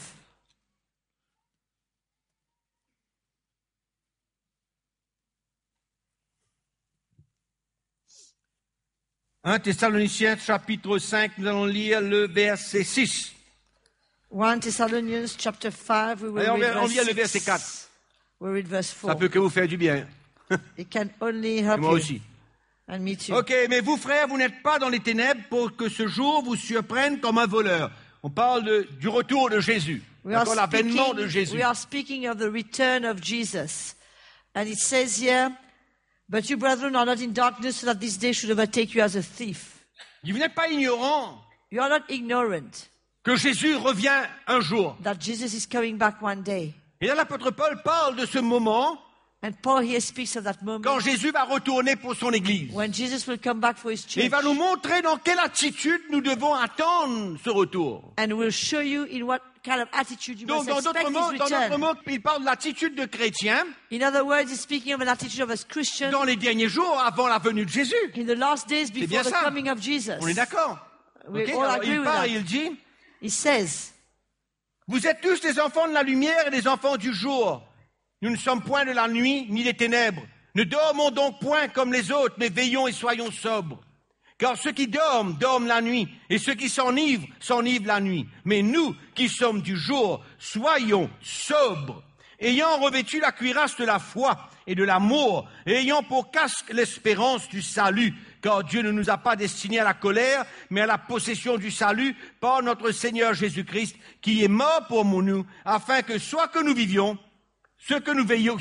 Thessaloniciens, chapitre 5, nous allons lire le verset 6. 1 Thessalonians chapter 5, we will Allez, read on lit le verse verset 4. 6. We'll read verse 4. Ça peut que vous faire du bien. It can only help Moi you. aussi. And me too. Ok, mais vous frères, vous n'êtes pas dans les ténèbres pour que ce jour vous surprenne comme un voleur. On parle du retour de Jésus. D'accord, l'avènement de Jésus. We are speaking of the return of Jesus. And it says here, but you brethren are not in darkness so that this day should overtake you as a thief. Vous n'êtes pas ignorant You are not ignorant que Jésus revient un jour. that Jesus is coming back one day. Et là, l'apôtre Paul parle de ce moment And Paul here speaks of that moment quand Jésus va retourner pour son Église. when Jesus will come back for his Et church. il va nous montrer dans quelle attitude nous devons attendre ce retour. And will show you in what kind of attitude you Donc, must dans expect d'autres his mots, return. il parle de l'attitude de chrétien In other words, he's speaking of an attitude of a Christian dans les derniers jours avant la venue de Jésus. in the last days bien before the ça. coming of Jesus. On est d'accord? We Ok, all alors, agree il with parle that. et il dit, He says, vous êtes tous des enfants de la lumière et des enfants du jour. Nous ne sommes point de la nuit ni des ténèbres. Ne dormons donc point comme les autres, mais veillons et soyons sobres. Car ceux qui dorment, dorment la nuit, et ceux qui s'enivrent, s'enivrent la nuit. Mais nous, qui sommes du jour, soyons sobres, ayant revêtu la cuirasse de la foi et de l'amour, et ayant pour casque l'espérance du salut. Car Dieu ne nous a pas destinés à la colère, mais à la possession du salut par notre Seigneur Jésus-Christ, qui est mort pour nous, afin que soit que nous vivions, soit que nous veillions,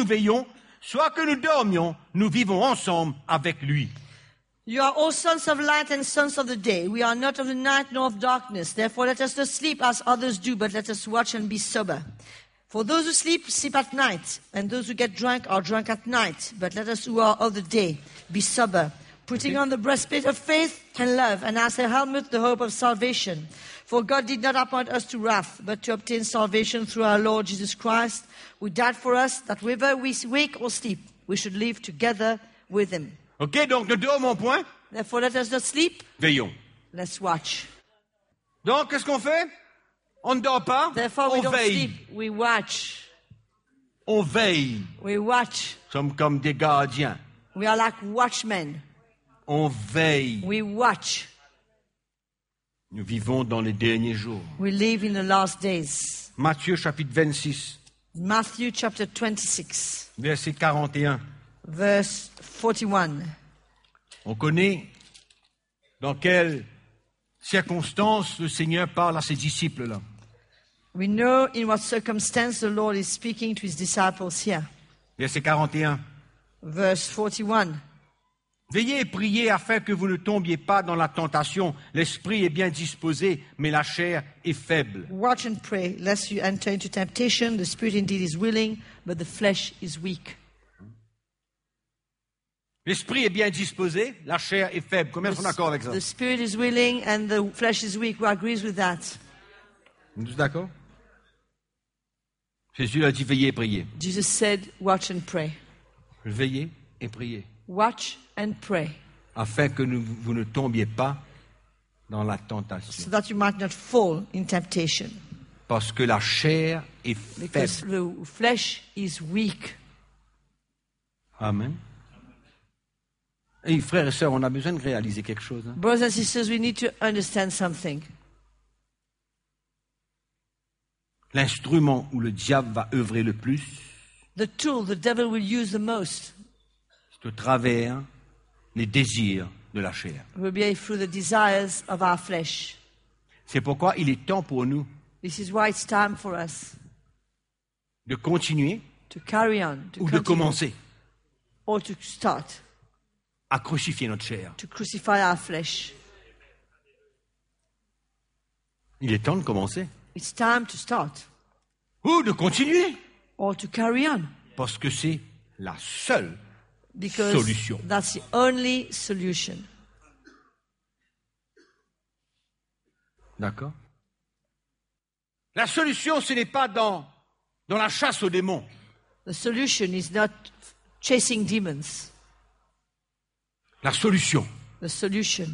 soit que nous dormions, nous vivons ensemble avec lui. you are all sons of light and sons of the day. We are not of the night nor of darkness. Therefore let us not sleep as others do, but let us watch and be sober. For those who sleep, sleep at night, and those who get drunk are drunk at night. But let us who are of the day be sober, putting on the breastplate of faith and love, and as a helmet the hope of salvation. For God did not appoint us to wrath, but to obtain salvation through our Lord Jesus Christ, who died for us, that whether we wake or sleep, we should live together with him. Ok, donc ne dormons point, Therefore let us not sleep, veillons. let's watch. Donc, qu'est-ce qu'on fait? On ne dort pas, Therefore we on don't veille. sleep, we watch. On veille. We watch. Nous sommes comme des gardiens. We are like watchmen. On veille. We watch. Nous vivons dans les derniers jours. We live in the last days. Matthieu chapitre 26, Matthew chapter 26, verset 41. verse 41. On connaît dans quelles circonstances le Seigneur parle à ses disciples là. We know in what circumstance the Lord is speaking to his disciples here. Verset 41. Verse 41. Veillez et priez afin que vous ne tombiez pas dans la tentation. L'esprit est bien disposé, mais la chair est faible. Watch and pray, lest you enter into temptation. The spirit indeed is willing, but the flesh is weak. L'esprit est bien disposé, la chair est faible. Combien sont d'accord avec ça? The spirit is willing and the flesh is weak. Who agrees with that? Vous êtes d'accord? Jésus a dit veillez et priez. Jesus said, watch and pray. Veillez et priez. Watch and pray, Afin que vous ne tombiez pas dans la tentation. so that you might not fall in temptation. Parce que la chair est Because faible. the flesh is weak. Amen. Et frères et sœurs, on a besoin de réaliser quelque chose. Hein. Brothers and sisters, we need to understand something. L'instrument où le diable va œuvrer le plus, The tool the devil will use the most c'est au travers les désirs de la chair. will be through the desires of our flesh. C'est pourquoi il est temps pour nous This is why it's time for us de continuer to carry on, to ou de continue, commencer or to start, à crucifier notre chair. to crucify our flesh. Il est temps de commencer It's time to start, ou de continuer or to carry on, parce que c'est la seule because solution. that's the only solution. D'accord? La solution, ce n'est pas dans la chasse aux démons. The solution is not chasing demons. La solution, The solution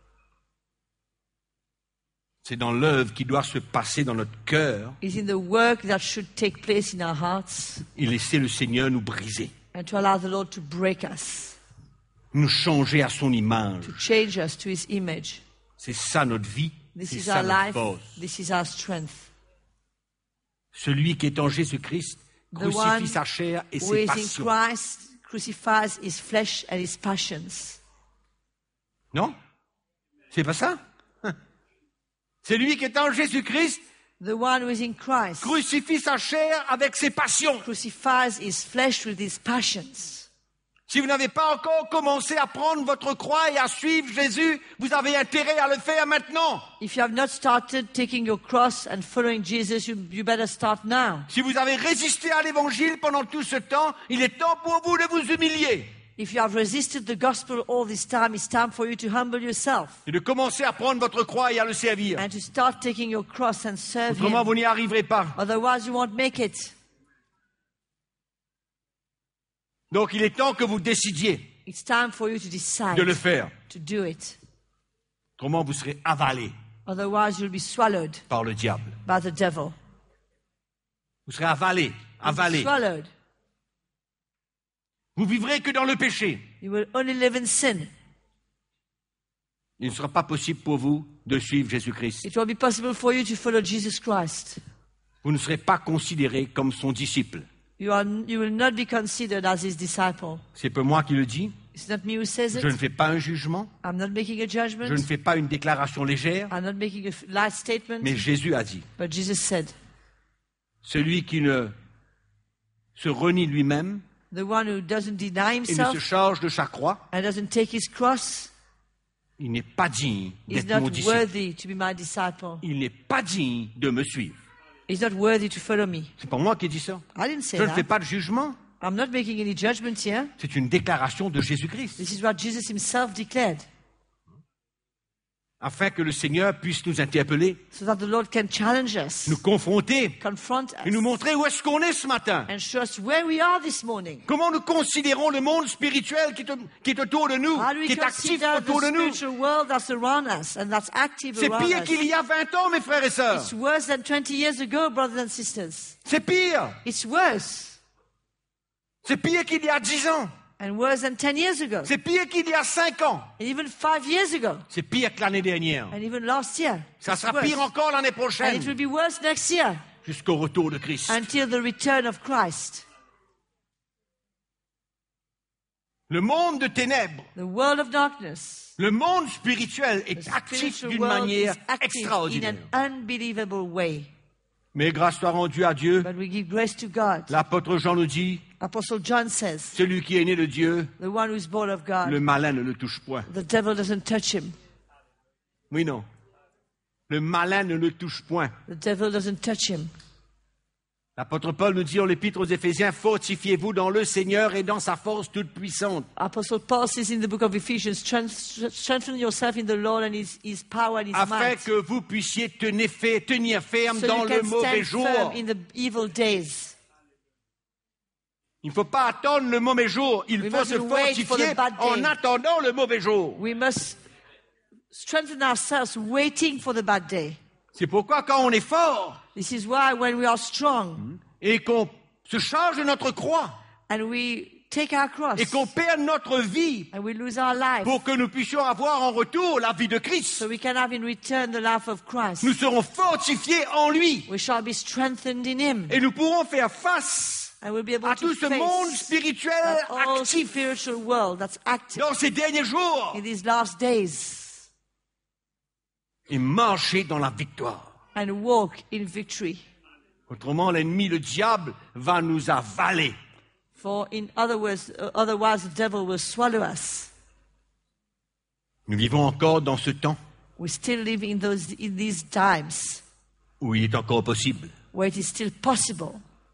c'est dans l'œuvre qui doit se passer dans notre cœur is in the work that should take place in our hearts et laisser le Seigneur nous briser, and to allow the Lord to break us, nous changer à son image. to change us to His image. C'est ça notre vie, This c'est is ça our notre life. force. This is our strength. Celui qui est en Jésus-Christ The crucifie one sa chair et who ses is in passions. Christ crucifies his flesh and his passions. Non? C'est pas ça? C'est lui qui est en Jésus-Christ, The one who is in Christ crucifie sa chair avec ses passions. crucifies his flesh with his passions. Si vous n'avez pas encore commencé à prendre votre croix et à suivre Jésus, vous avez intérêt à le faire maintenant. If you have not started taking your cross and following Jesus, you better start now. Si vous avez résisté à l'évangile pendant tout ce temps, il est temps pour vous de vous humilier If you have resisted the gospel all this time, it's time for you to humble yourself et de commencer à prendre votre croix et à le servir. and to start taking your cross and serve Autrement, him. vous n'y arriverez pas. Otherwise, you won't make it. Donc, il est temps que vous décidiez It's time for you to decide de le faire. to do it. Autrement, vous serez avalé Otherwise, you'll be swallowed par le diable. by the devil. Vous serez avalé, avalé. Swallowed. Vous vivrez que dans le péché. You will only live in sin. Il ne sera pas possible pour vous de suivre Jésus-Christ. It will be possible for you to follow Jesus Christ. Vous ne serez pas considéré comme son disciple. You will not be considered as his disciple. C'est pas moi qui le dis. It's not me who says Je ne it. fais pas un jugement. I'm not making a Je ne judgment. fais pas une déclaration légère. I'm not making a light statement. Mais Jésus a dit, But Jesus said, celui qui ne se renie lui-même the one who doesn't deny et ne se himself charge de sa croix, and doesn't take his cross il n'est pas digne is d'être mon not disciple. worthy to be my disciple. Il n'est pas digne de me suivre. He's not worthy to follow me. C'est pas moi qui dis ça. I didn't say Je ne fais that. pas de jugement. I'm not making any judgment here. C'est une déclaration de Jésus-Christ. This is what Jesus himself declared, Afin que le Seigneur puisse nous interpeller, so that the Lord can challenge us, nous confronter confront et nous us, montrer où est-ce qu'on est ce matin. and show us where we are this morning. Comment nous considérons le monde spirituel qui est autour de nous, How do we qui est actif consider autour the de nous. spiritual world that's around us and that's active C'est around pire us? qu'il y a 20 ans, mes frères et sœurs. It's worse than 20 years ago, brothers and sisters. C'est pire. It's worse. C'est pire qu'il y a 10 ans. And worse than 10 years ago. C'est pire qu'il y a 5 ans. And even 5 years ago. C'est pire que l'année dernière. And even last year. Ça It's sera worse. pire encore l'année And it will prochaine, be worse next year jusqu'au retour de Christ. until the return of Christ. Le monde de ténèbres, The world of darkness, le monde spirituel the est actif spiritual d'une world manière is active in extraordinaire. an unbelievable way. Mais grâce soit rendue à Dieu, But we give grace to God. l'apôtre Jean nous dit, Apostle John says, celui qui est né de Dieu, the one who is born of God, le malin ne le touche point. the devil doesn't touch him. Oui, non. Le malin ne le touche point. The devil doesn't touch him. L'apôtre Paul nous dit en l'épître aux Éphésiens, fortifiez-vous dans le Seigneur et dans sa force toute puissante. Apostle Paul says in the book of Ephesians, strengthen yourself in the Lord and his power and his Afin might, que vous puissiez tenir ferme so dans you le can mauvais stand jour. firm in the evil days. Il ne faut pas attendre le mauvais jour. Il We faut se mustn't wait for fortifier the bad day. en attendant le mauvais jour. We must strengthen ourselves waiting for the bad day. C'est pourquoi quand on est fort This is why when we are strong et qu'on se charge de notre croix and we take our cross et qu'on perd notre vie and we lose our life pour que nous puissions avoir en retour la vie de Christ, so we can have in return the life of Christ, nous serons fortifiés en lui we shall be strengthened in him et nous pourrons faire face and we'll be able à to tout ce face monde spirituel that all actif spiritual world that's active dans ces derniers jours in these last days et marcher dans la victoire. and walk in victory. Autrement, l'ennemi, le diable, va nous avaler. For in other words, otherwise the devil will swallow us. Nous vivons encore dans ce temps We still live in these times où il est encore possible where it is still possible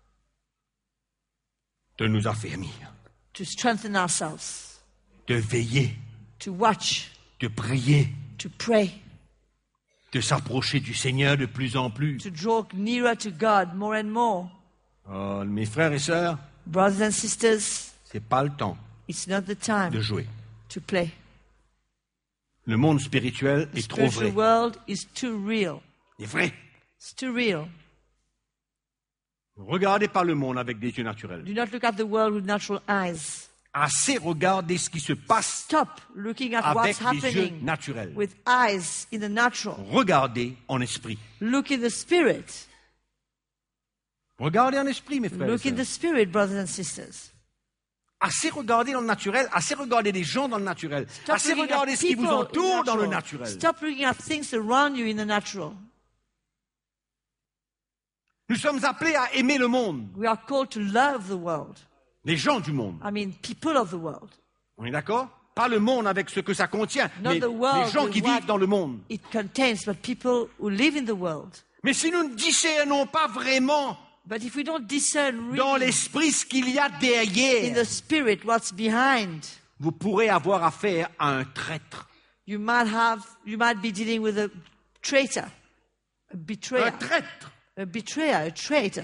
de nous affermir, to strengthen ourselves, de veiller, to watch, de prier, to pray, de s'approcher du Seigneur de plus en plus. to draw nearer to God more and more. Oh, mes frères et sœurs, Brothers and sisters, c'est pas le temps it's not the de time jouer. to play. Le monde spirituel The est trop spiritual vrai. world is too real. Il est vrai. It's too real. Regardez pas le monde avec des yeux naturels. Do not look at the world with natural eyes. Assez regardez ce qui se passe Stop looking at avec what's les yeux happening naturels. with eyes in the natural. Regardez en esprit. Look in the spirit. Regardez en esprit, mes frères et Look in the sœurs. spirit, brothers and sisters. Assez regarder dans le naturel, assez regarder les gens dans le naturel, Stop assez looking regarder at ce qui vous people in entoure dans le natural. naturel. Stop looking at things around you in the natural. Nous sommes appelés à aimer le monde, We are called to love the world. les gens du monde. I mean, people of the world. On est d'accord? Pas le monde avec ce que ça contient, Not mais the world les gens with qui what vivent dans le monde. it contains, but people who live in the world. Mais si nous ne discernons pas vraiment But if we don't discern dans really l'esprit ce qu'il y a in derrière, the spirit what's behind, vous pourrez avoir affaire à un traître. you might be dealing with a traitor, a betrayer, Un traître. a traitor.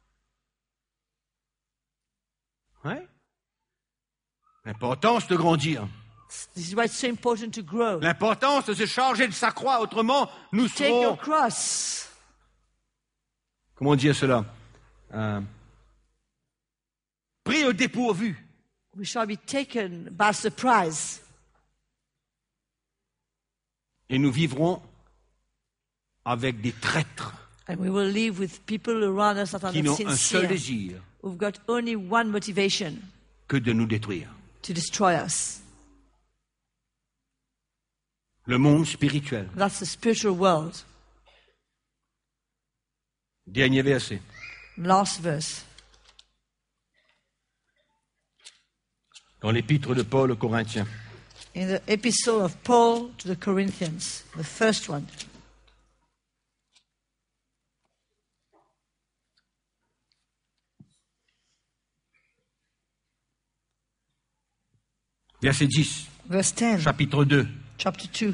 Ouais. L'importance de grandir. This is why it's so important to grow. L'importance de se charger de sa croix, autrement nous Take your serons, cross. comment dire cela, pris au dépourvu. We shall be taken by surprise. Et nous vivrons avec des traîtres And we will live with people around us that are qui not n'ont un seul sincere, désir who've got only one motivation, que de nous détruire. to destroy us. Le monde spirituel. That's the spiritual world. Dernier verset. Last verse. Dans l'épître de Paul aux Corinthiens. In the epistle of Paul to the Corinthians, the first one. Verset 10. Verse 10, Chapitre 2. chapter 2.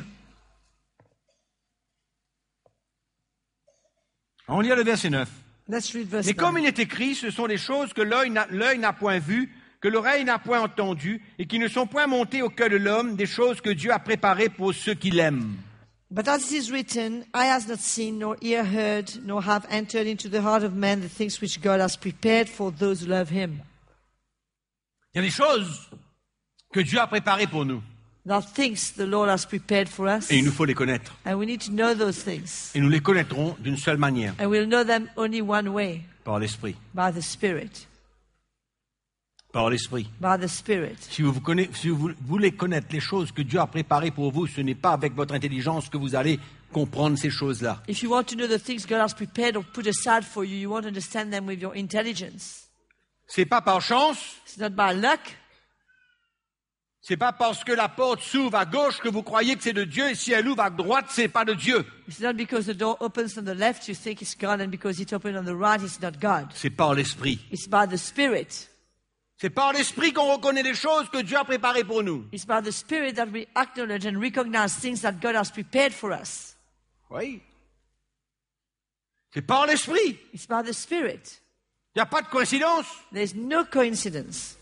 On lit le verset 9. Let's read verse Mais 9. comme il est écrit, ce sont des choses que l'œil n'a point vues, que l'oreille n'a point entendues, et qui ne sont point montées au cœur de l'homme, des choses que Dieu a préparées pour ceux qui l'aiment. But as it is written, eye has not seen, nor ear heard, nor have entered into the heart of man the things which God has prepared for those who love him. Il y a des choses que Dieu a préparées pour nous, There are things the Lord has prepared for us, et il nous faut les connaître. and we need to know those things. Et nous les connaîtrons d'une seule manière, And we'll know them only one way, par l'Esprit. by the Spirit. Par l'Esprit. By the Spirit. Si vous voulez connaître les choses que Dieu a préparées pour vous, ce n'est pas avec votre intelligence que vous allez comprendre ces choses-là. If you want to know the things God has prepared or put aside for you, you won't understand them with your intelligence. C'est pas par chance, It's not by luck. c'est pas parce que la porte s'ouvre à gauche que vous croyez que c'est de Dieu, et si elle ouvre à droite, c'est pas de Dieu. It's not because the door opens on the left you think it's God, and because it opens on the right it's not God. C'est par l'Esprit. It's by the Spirit. C'est par l'Esprit qu'on reconnaît les choses que Dieu a préparées pour nous. It's by the Spirit that we acknowledge and recognize things that God has prepared for us. Oui. C'est par l'Esprit. It's by the Spirit. Il n'y a pas de coïncidence. There's no coincidence.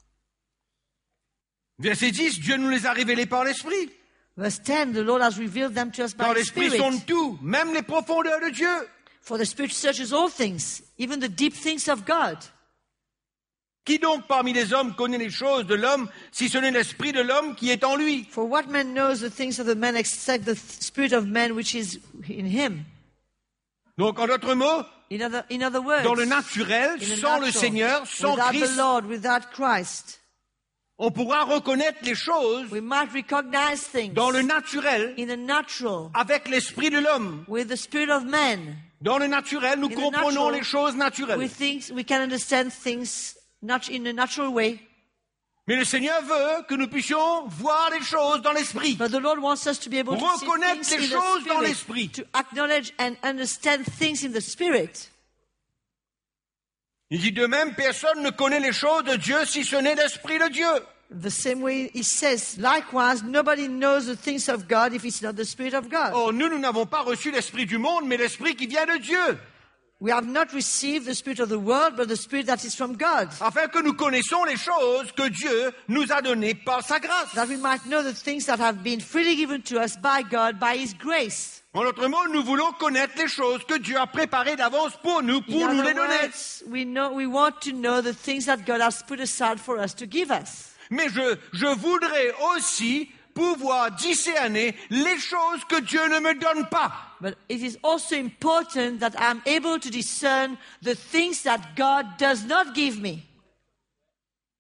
Verset 10, Dieu nous les a révélés par l'Esprit. Verse 10, the Lord has revealed them to us by Car the l'Esprit Spirit. sonde tout, même les profondeurs de Dieu. For the Spirit searches all things, even the deep things of God. Qui donc parmi les hommes connaît les choses de l'homme, si ce n'est l'Esprit de l'homme qui est en lui? For what man knows the things of the man except the Spirit of man which is in him? Donc, en d'autres mots, In other words, dans le naturel, in the sans le natural, Seigneur, sans without Christ, the Lord, without Christ, on pourra reconnaître les choses we might recognize things dans le naturel in the natural avec l'Esprit de l'homme. with the Spirit of man. Dans le naturel, nous In the comprenons natural, les choses naturelles. We can understand things in a natural way. Mais le Seigneur veut que nous puissions voir les choses dans l'Esprit. But the Lord wants us to be able to see Reconnaître things les in choses the dans Spirit, l'Esprit. to acknowledge and understand things in the Spirit. Il dit de même, personne ne connaît les choses de Dieu si ce n'est l'Esprit de Dieu. The same way he says, likewise, nobody knows the things of God if it's not the Spirit of God. Or, nous n'avons pas reçu l'Esprit du monde, mais l'Esprit qui vient de Dieu. We have not received the Spirit of the world, but the Spirit that is from God, Afin que nous connaissions les choses que Dieu nous a données par sa grâce. that we might know the things that have been freely given to us by God, by His grace. En d'autres mots, nous voulons connaître les choses que Dieu a préparées d'avance pour nous, In pour nous les other donner. words, we want to know the things that God has put aside for us to give us. Mais je voudrais aussi pouvoir discerner les choses que Dieu ne me donne pas. But it is also important that I'm able to discern the things that God does not give me.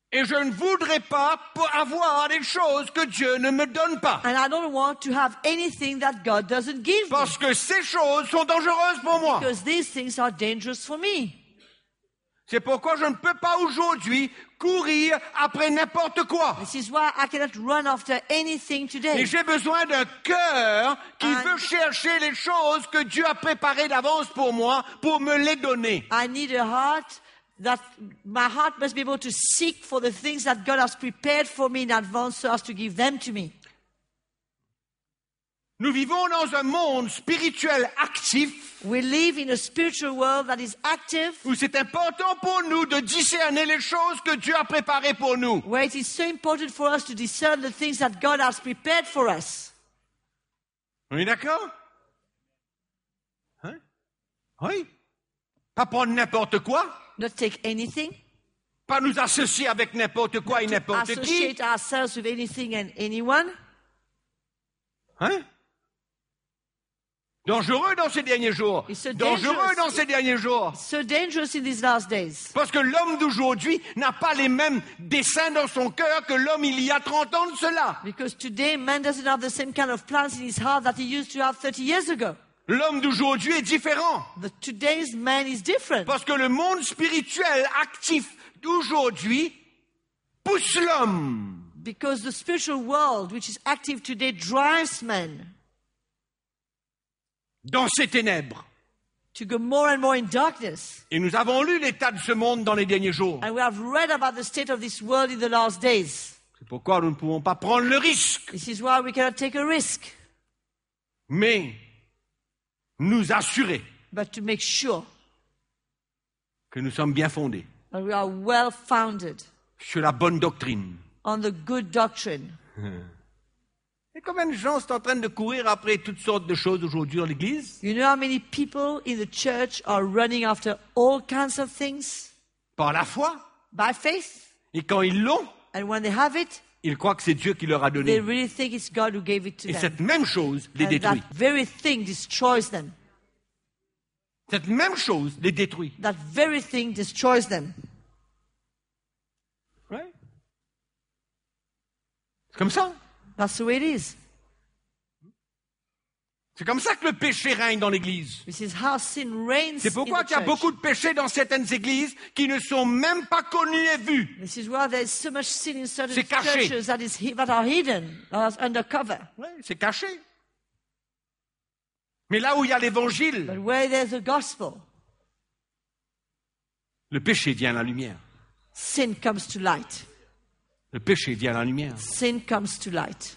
Et je ne voudrais pas avoir des choses que Dieu ne me donne pas. And I don't want to have anything that God doesn't give me. Parce que ces choses sont dangereuses pour moi. Because these things are dangerous for me. C'est pourquoi je ne peux pas aujourd'hui courir après n'importe quoi. This is why I cannot run after anything today. Et j'ai besoin d'un cœur qui And- veut chercher les choses que Dieu a préparées d'avance pour moi, pour me les donner. I need a heart that my heart must be able to seek for the things that God has prepared for me in advance so as to give them to me. Nous vivons dans un monde spirituel actif We live in a spiritual world that is active, où c'est important pour nous de discerner les choses que Dieu a préparées pour nous. where it is so important for us to discern the things that God has prepared for us. On est d'accord? Hein? Oui. Pas prendre n'importe quoi, Not take anything, pas nous associer avec n'importe quoi et n'importe qui. associate ourselves with anything and anyone. Hein? Dangereux dans ces derniers jours. It's so Dangereux dangerous. dans ces derniers jours. So dangerous in these last days. Parce que l'homme d'aujourd'hui n'a pas les mêmes desseins dans son cœur que l'homme il y a 30 ans de cela. Because today man doesn't have the same kind of plans in his heart that he used to have 30 years ago. L'homme d'aujourd'hui est différent. Today's man is different. Parce que le monde spirituel actif d'aujourd'hui pousse l'homme Because the spiritual world, which is active today, drives men dans ses ténèbres. to go more and more in darkness. Et nous avons lu l'état de ce monde dans les derniers jours. And we have read about the state of this world in the last days. C'est pourquoi nous ne pouvons pas prendre le risque, This is why we cannot take a risk, mais nous assurer but to make sure que nous sommes bien fondés that we are well founded sur la bonne doctrine. on the good doctrine. Et combien de gens sont en train de courir après toutes sortes de choses aujourd'hui dans l'Église? You know how many people in the church are running after all kinds of things Par la foi. by faith? Et quand ils l'ont, And when they have it, ils croient que c'est Dieu qui leur a they donné. really think it's God who gave it to Et them. cette même chose les And détruit. that very thing destroys them. Cette même chose les détruit. That very thing destroys them. Ouais. C'est comme ça. That's the way it is. C'est comme ça que le péché règne dans l'Église. This is how sin reigns C'est in pourquoi the il y a church. beaucoup de péchés dans certaines églises qui ne sont même pas connus et vus. This is why there's so much sin in certain C'est caché. churches that are hidden, that are undercover. Ouais, c'est caché. Mais là où il y a l'évangile, But where there's a gospel, le péché vient à la lumière. sin comes to light. Le péché vient à la lumière. Sin comes to light.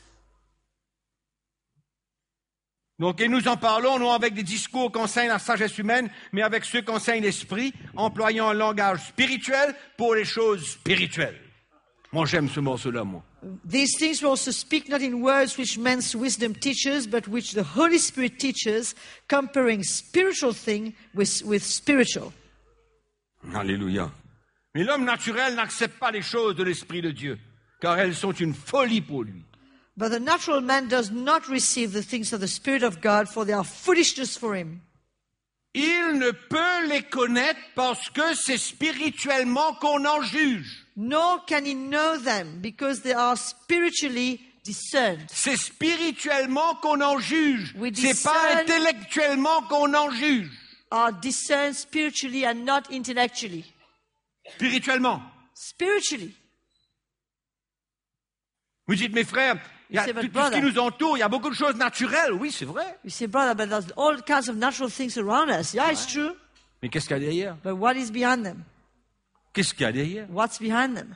Donc, et nous en parlons non avec des discours qu'enseigne la sagesse humaine, mais avec ceux qu'enseigne l'esprit, employant un langage spirituel pour les choses spirituelles. Moi, j'aime ce morceau-là, moi. These things we also speak not in words which man's wisdom teaches, but which the Holy Spirit teaches, comparing spiritual thing with spiritual. Alléluia. Mais l'homme naturel n'accepte pas les choses de l'Esprit de Dieu, car elles sont une folie pour lui. But the natural man does not receive the things of the Spirit of God, for they are foolishness for him. Il ne peut les connaître parce que c'est spirituellement qu'on en juge. Nor can he know them, because they are spiritually discerned. C'est spirituellement qu'on en juge. We C'est pas discern- intellectuellement qu'on en juge. Are discerned spiritually and not intellectually. Spirituellement. Spiritually. Vous dites, mes frères, il y a You say, but tout ce qui brother- nous entoure, il y a beaucoup de choses naturelles. Oui, c'est vrai. You say, brother, but there's all kinds of natural things around us. Yeah, it's true. Mais qu'est-ce qu'il y a derrière? But what is behind them? Qu'est-ce qu'il y a derrière? What's behind them?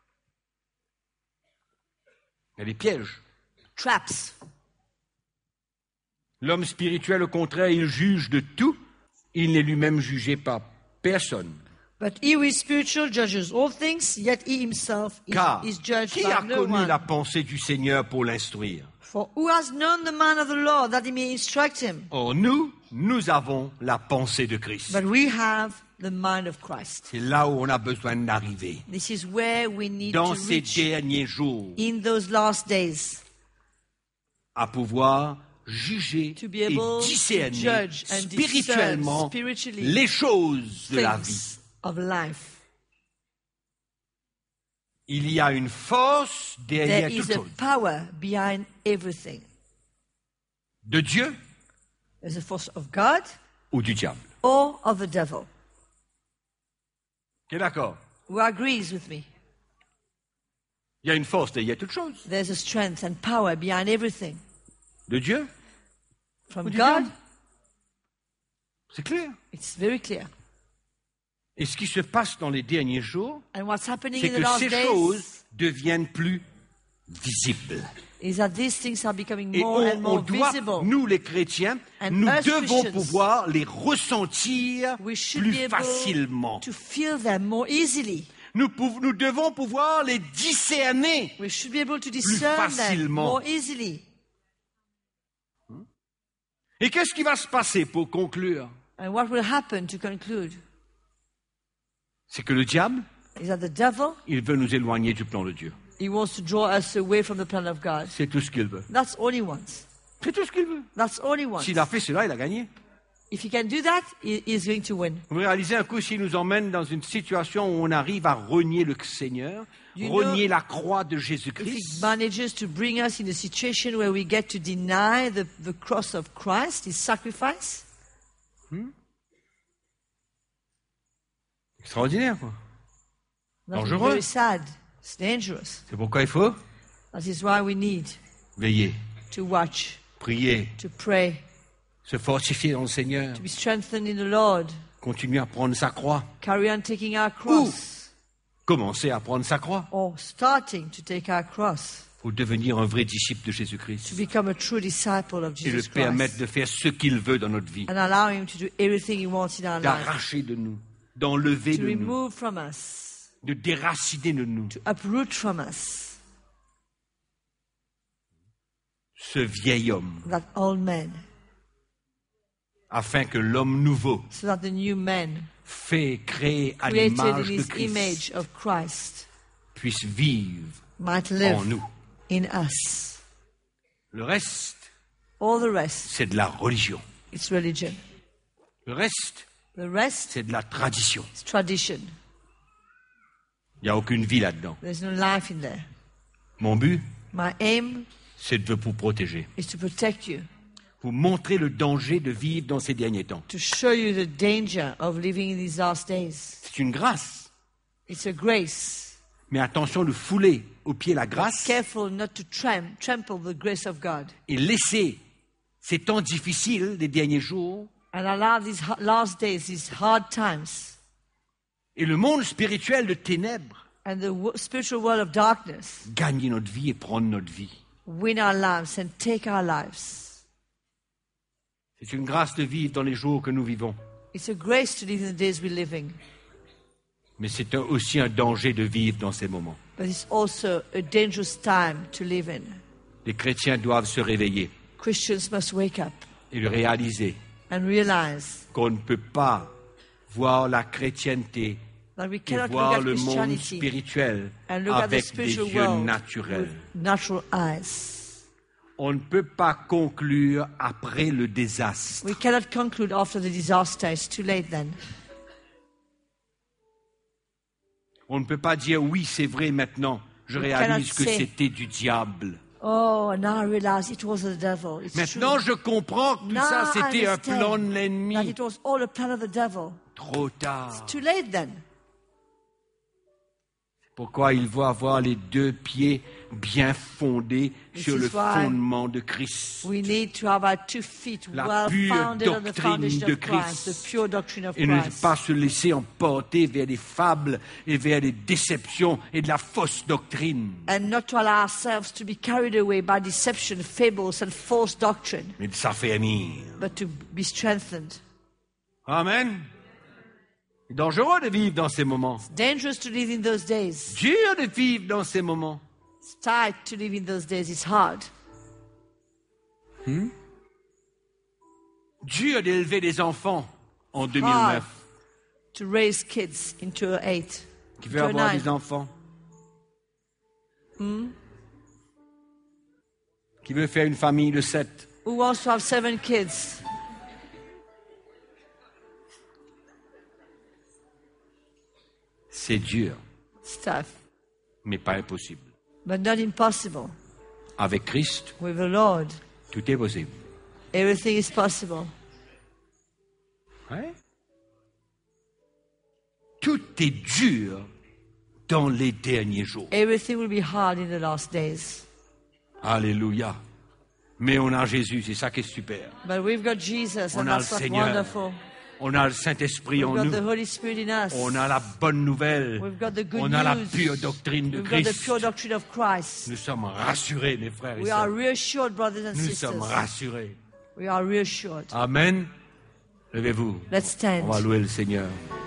Il y a des pièges. Traps. L'homme spirituel, au contraire, il juge de tout. Il n'est lui-même jugé par personne. But he who is spiritual judges all things, yet he himself Car is judged qui by a no connu one. la pensée du Seigneur pour l'instruire? For who has known the mind of the Lord that he may instruct him? Or nous avons la pensée de Christ. But we have the mind of Christ. C'est là où on a besoin d'arriver. This is where we need Dans to ces reach derniers jours, in those last days, à pouvoir juger to be et able to discerner judge and spirituellement discern spiritually les choses de la vie. things of life. Il y a une force There derrière is toute a chose. power behind everything. De Dieu There's a force of God ou du diable. or of the devil. Tu es d'accord? Who agrees with me? Il y a une force derrière toute chose. There's a strength and power behind everything. De Dieu, From Ou du God, diable. C'est clair. it's very clear. Et ce qui se passe dans les derniers jours, And what's happening c'est in the que last ces days choses deviennent plus visibles. is that these things are becoming Et more and on more doit, visible. nous les chrétiens, And nous us devons Christians, pouvoir les ressentir We should be plus able facilement. to feel them more easily. Nous devons pouvoir les discerner. We should be able to discern them facilement. more easily. Et qu'est-ce qui va se passer pour conclure? And what will happen to conclude C'est que le diable, is that the devil, il veut nous éloigner du plan de Dieu. he wants to draw us away from the plan of God. C'est tout ce qu'il veut. That's all he wants. C'est tout ce qu'il veut. That's all he wants. S'il a fait cela, il a gagné. If he can do that, he is going to win. Vous réalisez un coup s'il nous emmène dans une situation où on arrive à renier le Seigneur, You renier know, la croix de If he Jésus-Christ, manages to bring us in a situation where we get to deny the cross of Christ, his sacrifice, extraordinaire, quoi. that is Dangereux. very sad. It's dangerous. C'est pourquoi il faut That is why we need veiller, to watch, prier, to pray, se fortifier dans le Seigneur, to be strengthened in the Lord, continuer à prendre sa croix, carry on taking our cross, commencer à prendre sa croix or starting to take our cross, pour devenir un vrai disciple de to Jésus-Christ become a true disciple of et le Jesus permettre Christ, de faire ce qu'il veut dans notre vie, and allow him to do everything he wants in our life, d'arracher de nous, d'enlever to de nous, remove from us, de déraciner de nous to uproot from us ce vieil homme, that old man, afin que l'homme nouveau, so that the new man, fait, créé à created in l'image de his Christ, image of Christ, puisse vivre might en live nous. in us. Le reste, All the rest, c'est de la religion. it's religion. Le reste, The rest c'est de la tradition. is tradition. Il n'y a aucune vie là-dedans. There's no life in there. Mon but, My aim c'est de vous protéger, is to protect you, vous montrer le danger de vivre dans ces derniers temps. to show you the danger of living in these last days. C'est une grâce. It's a grace. Mais attention de fouler aux pieds la grâce Careful not to trample the grace of God et laisser ces temps difficiles des derniers jours and allow these last days, these hard times, et le monde spirituel de ténèbres and the spiritual world of darkness gagner notre vie et prendre notre vie. win our lives and take our lives. C'est une grâce de vivre dans les jours que nous vivons. It's a grace to live in the days we're living, Mais c'est aussi un danger de vivre dans ces moments. but it's also a dangerous time to live in. Les chrétiens doivent se réveiller Christians must wake up et le réaliser and realize qu'on ne peut pas voir la chrétienté that we et cannot look voir at le monde Christianity spirituel and look at the avec des spiritual yeux world naturels. with natural eyes. On ne peut pas conclure après le désastre. We cannot conclude after the disaster. It's too late then. On ne peut pas dire oui, c'est vrai maintenant. Je We réalise cannot que say- c'était du diable. Oh, now I realize it was the devil. It's Maintenant, true. je comprends que tout Now ça, I c'était un understand plan de that l'ennemi. it was all a plan of the devil. Trop tard. Too late then. Pourquoi il faut avoir les deux pieds bien fondés This sur is le why fondement de Christ. We need to have our 2 feet La well pure founded on the doctrine foundation de of Christ, Christ. the pure doctrine of Et ne Christ. pas se laisser emporter vers des fables et vers des déceptions et de la fausse doctrine. And not to allow ourselves to be carried away by deception, fables, and false doctrine, Mais de s'affermir. but to be strengthened. Amen. C'est dangereux de vivre dans ces moments. Dangerous to live in those days. Dur de vivre dans ces moments. It's tight to live in those days. It's hard. Dur d'élever des enfants en Hard 2009. to raise kids into a 8. Qui veut into a avoir 9. des enfants? Qui veut faire une famille de 7? Who wants to have 7 kids? C'est dur. It's tough. mais pas impossible. but not impossible. Avec Christ, With the Lord, tout est possible. everything is possible. Ouais. Tout est dur dans les derniers jours. Everything will be hard in the last days. Alléluia. Mais on a Jésus, c'est ça qui est super. But we've got Jesus, On and a that's le what's Seigneur. wonderful. On a le Saint-Esprit We've en got nous. the Holy Spirit in us. On a la bonne nouvelle. We've got the good On a la news. pure doctrine de We've got the Christ. pure doctrine of Christ. Nous sommes rassurés, mes frères et We are sœurs. reassured, brothers and Nous sisters. sommes rassurés. We are reassured. Amen. Levez-vous. Let's stand. On va louer le Seigneur.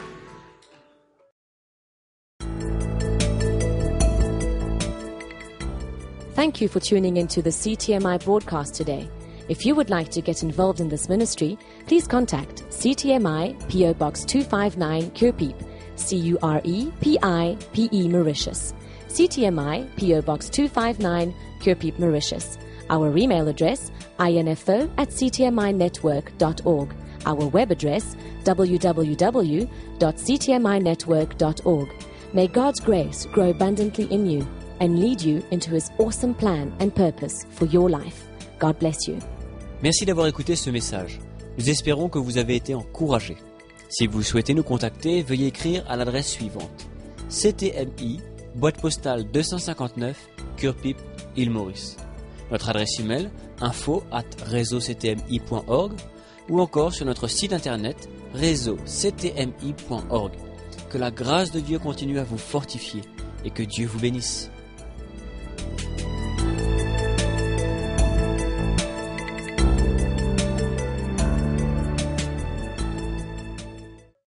Thank you for tuning into the CTMI broadcast today. If you would like to get involved in this ministry, please contact CTMI PO Box 259 Curepeep, CUREPIPE Mauritius. CTMI PO Box 259 Curepeep Mauritius. Our email address info@ctminetwork.org. Our web address www.ctminetwork.org. May God's grace grow abundantly in you and lead you into His awesome plan and purpose for your life. God bless you. Merci d'avoir écouté ce message. Nous espérons que vous avez été encouragés. Si vous souhaitez nous contacter, veuillez écrire à l'adresse suivante: CTMI, boîte postale 259, Curepeep, Île Maurice. Notre adresse email info@réseauctmi.org ou encore sur notre site internet réseauctmi.org. Que la grâce de Dieu continue à vous fortifier et que Dieu vous bénisse.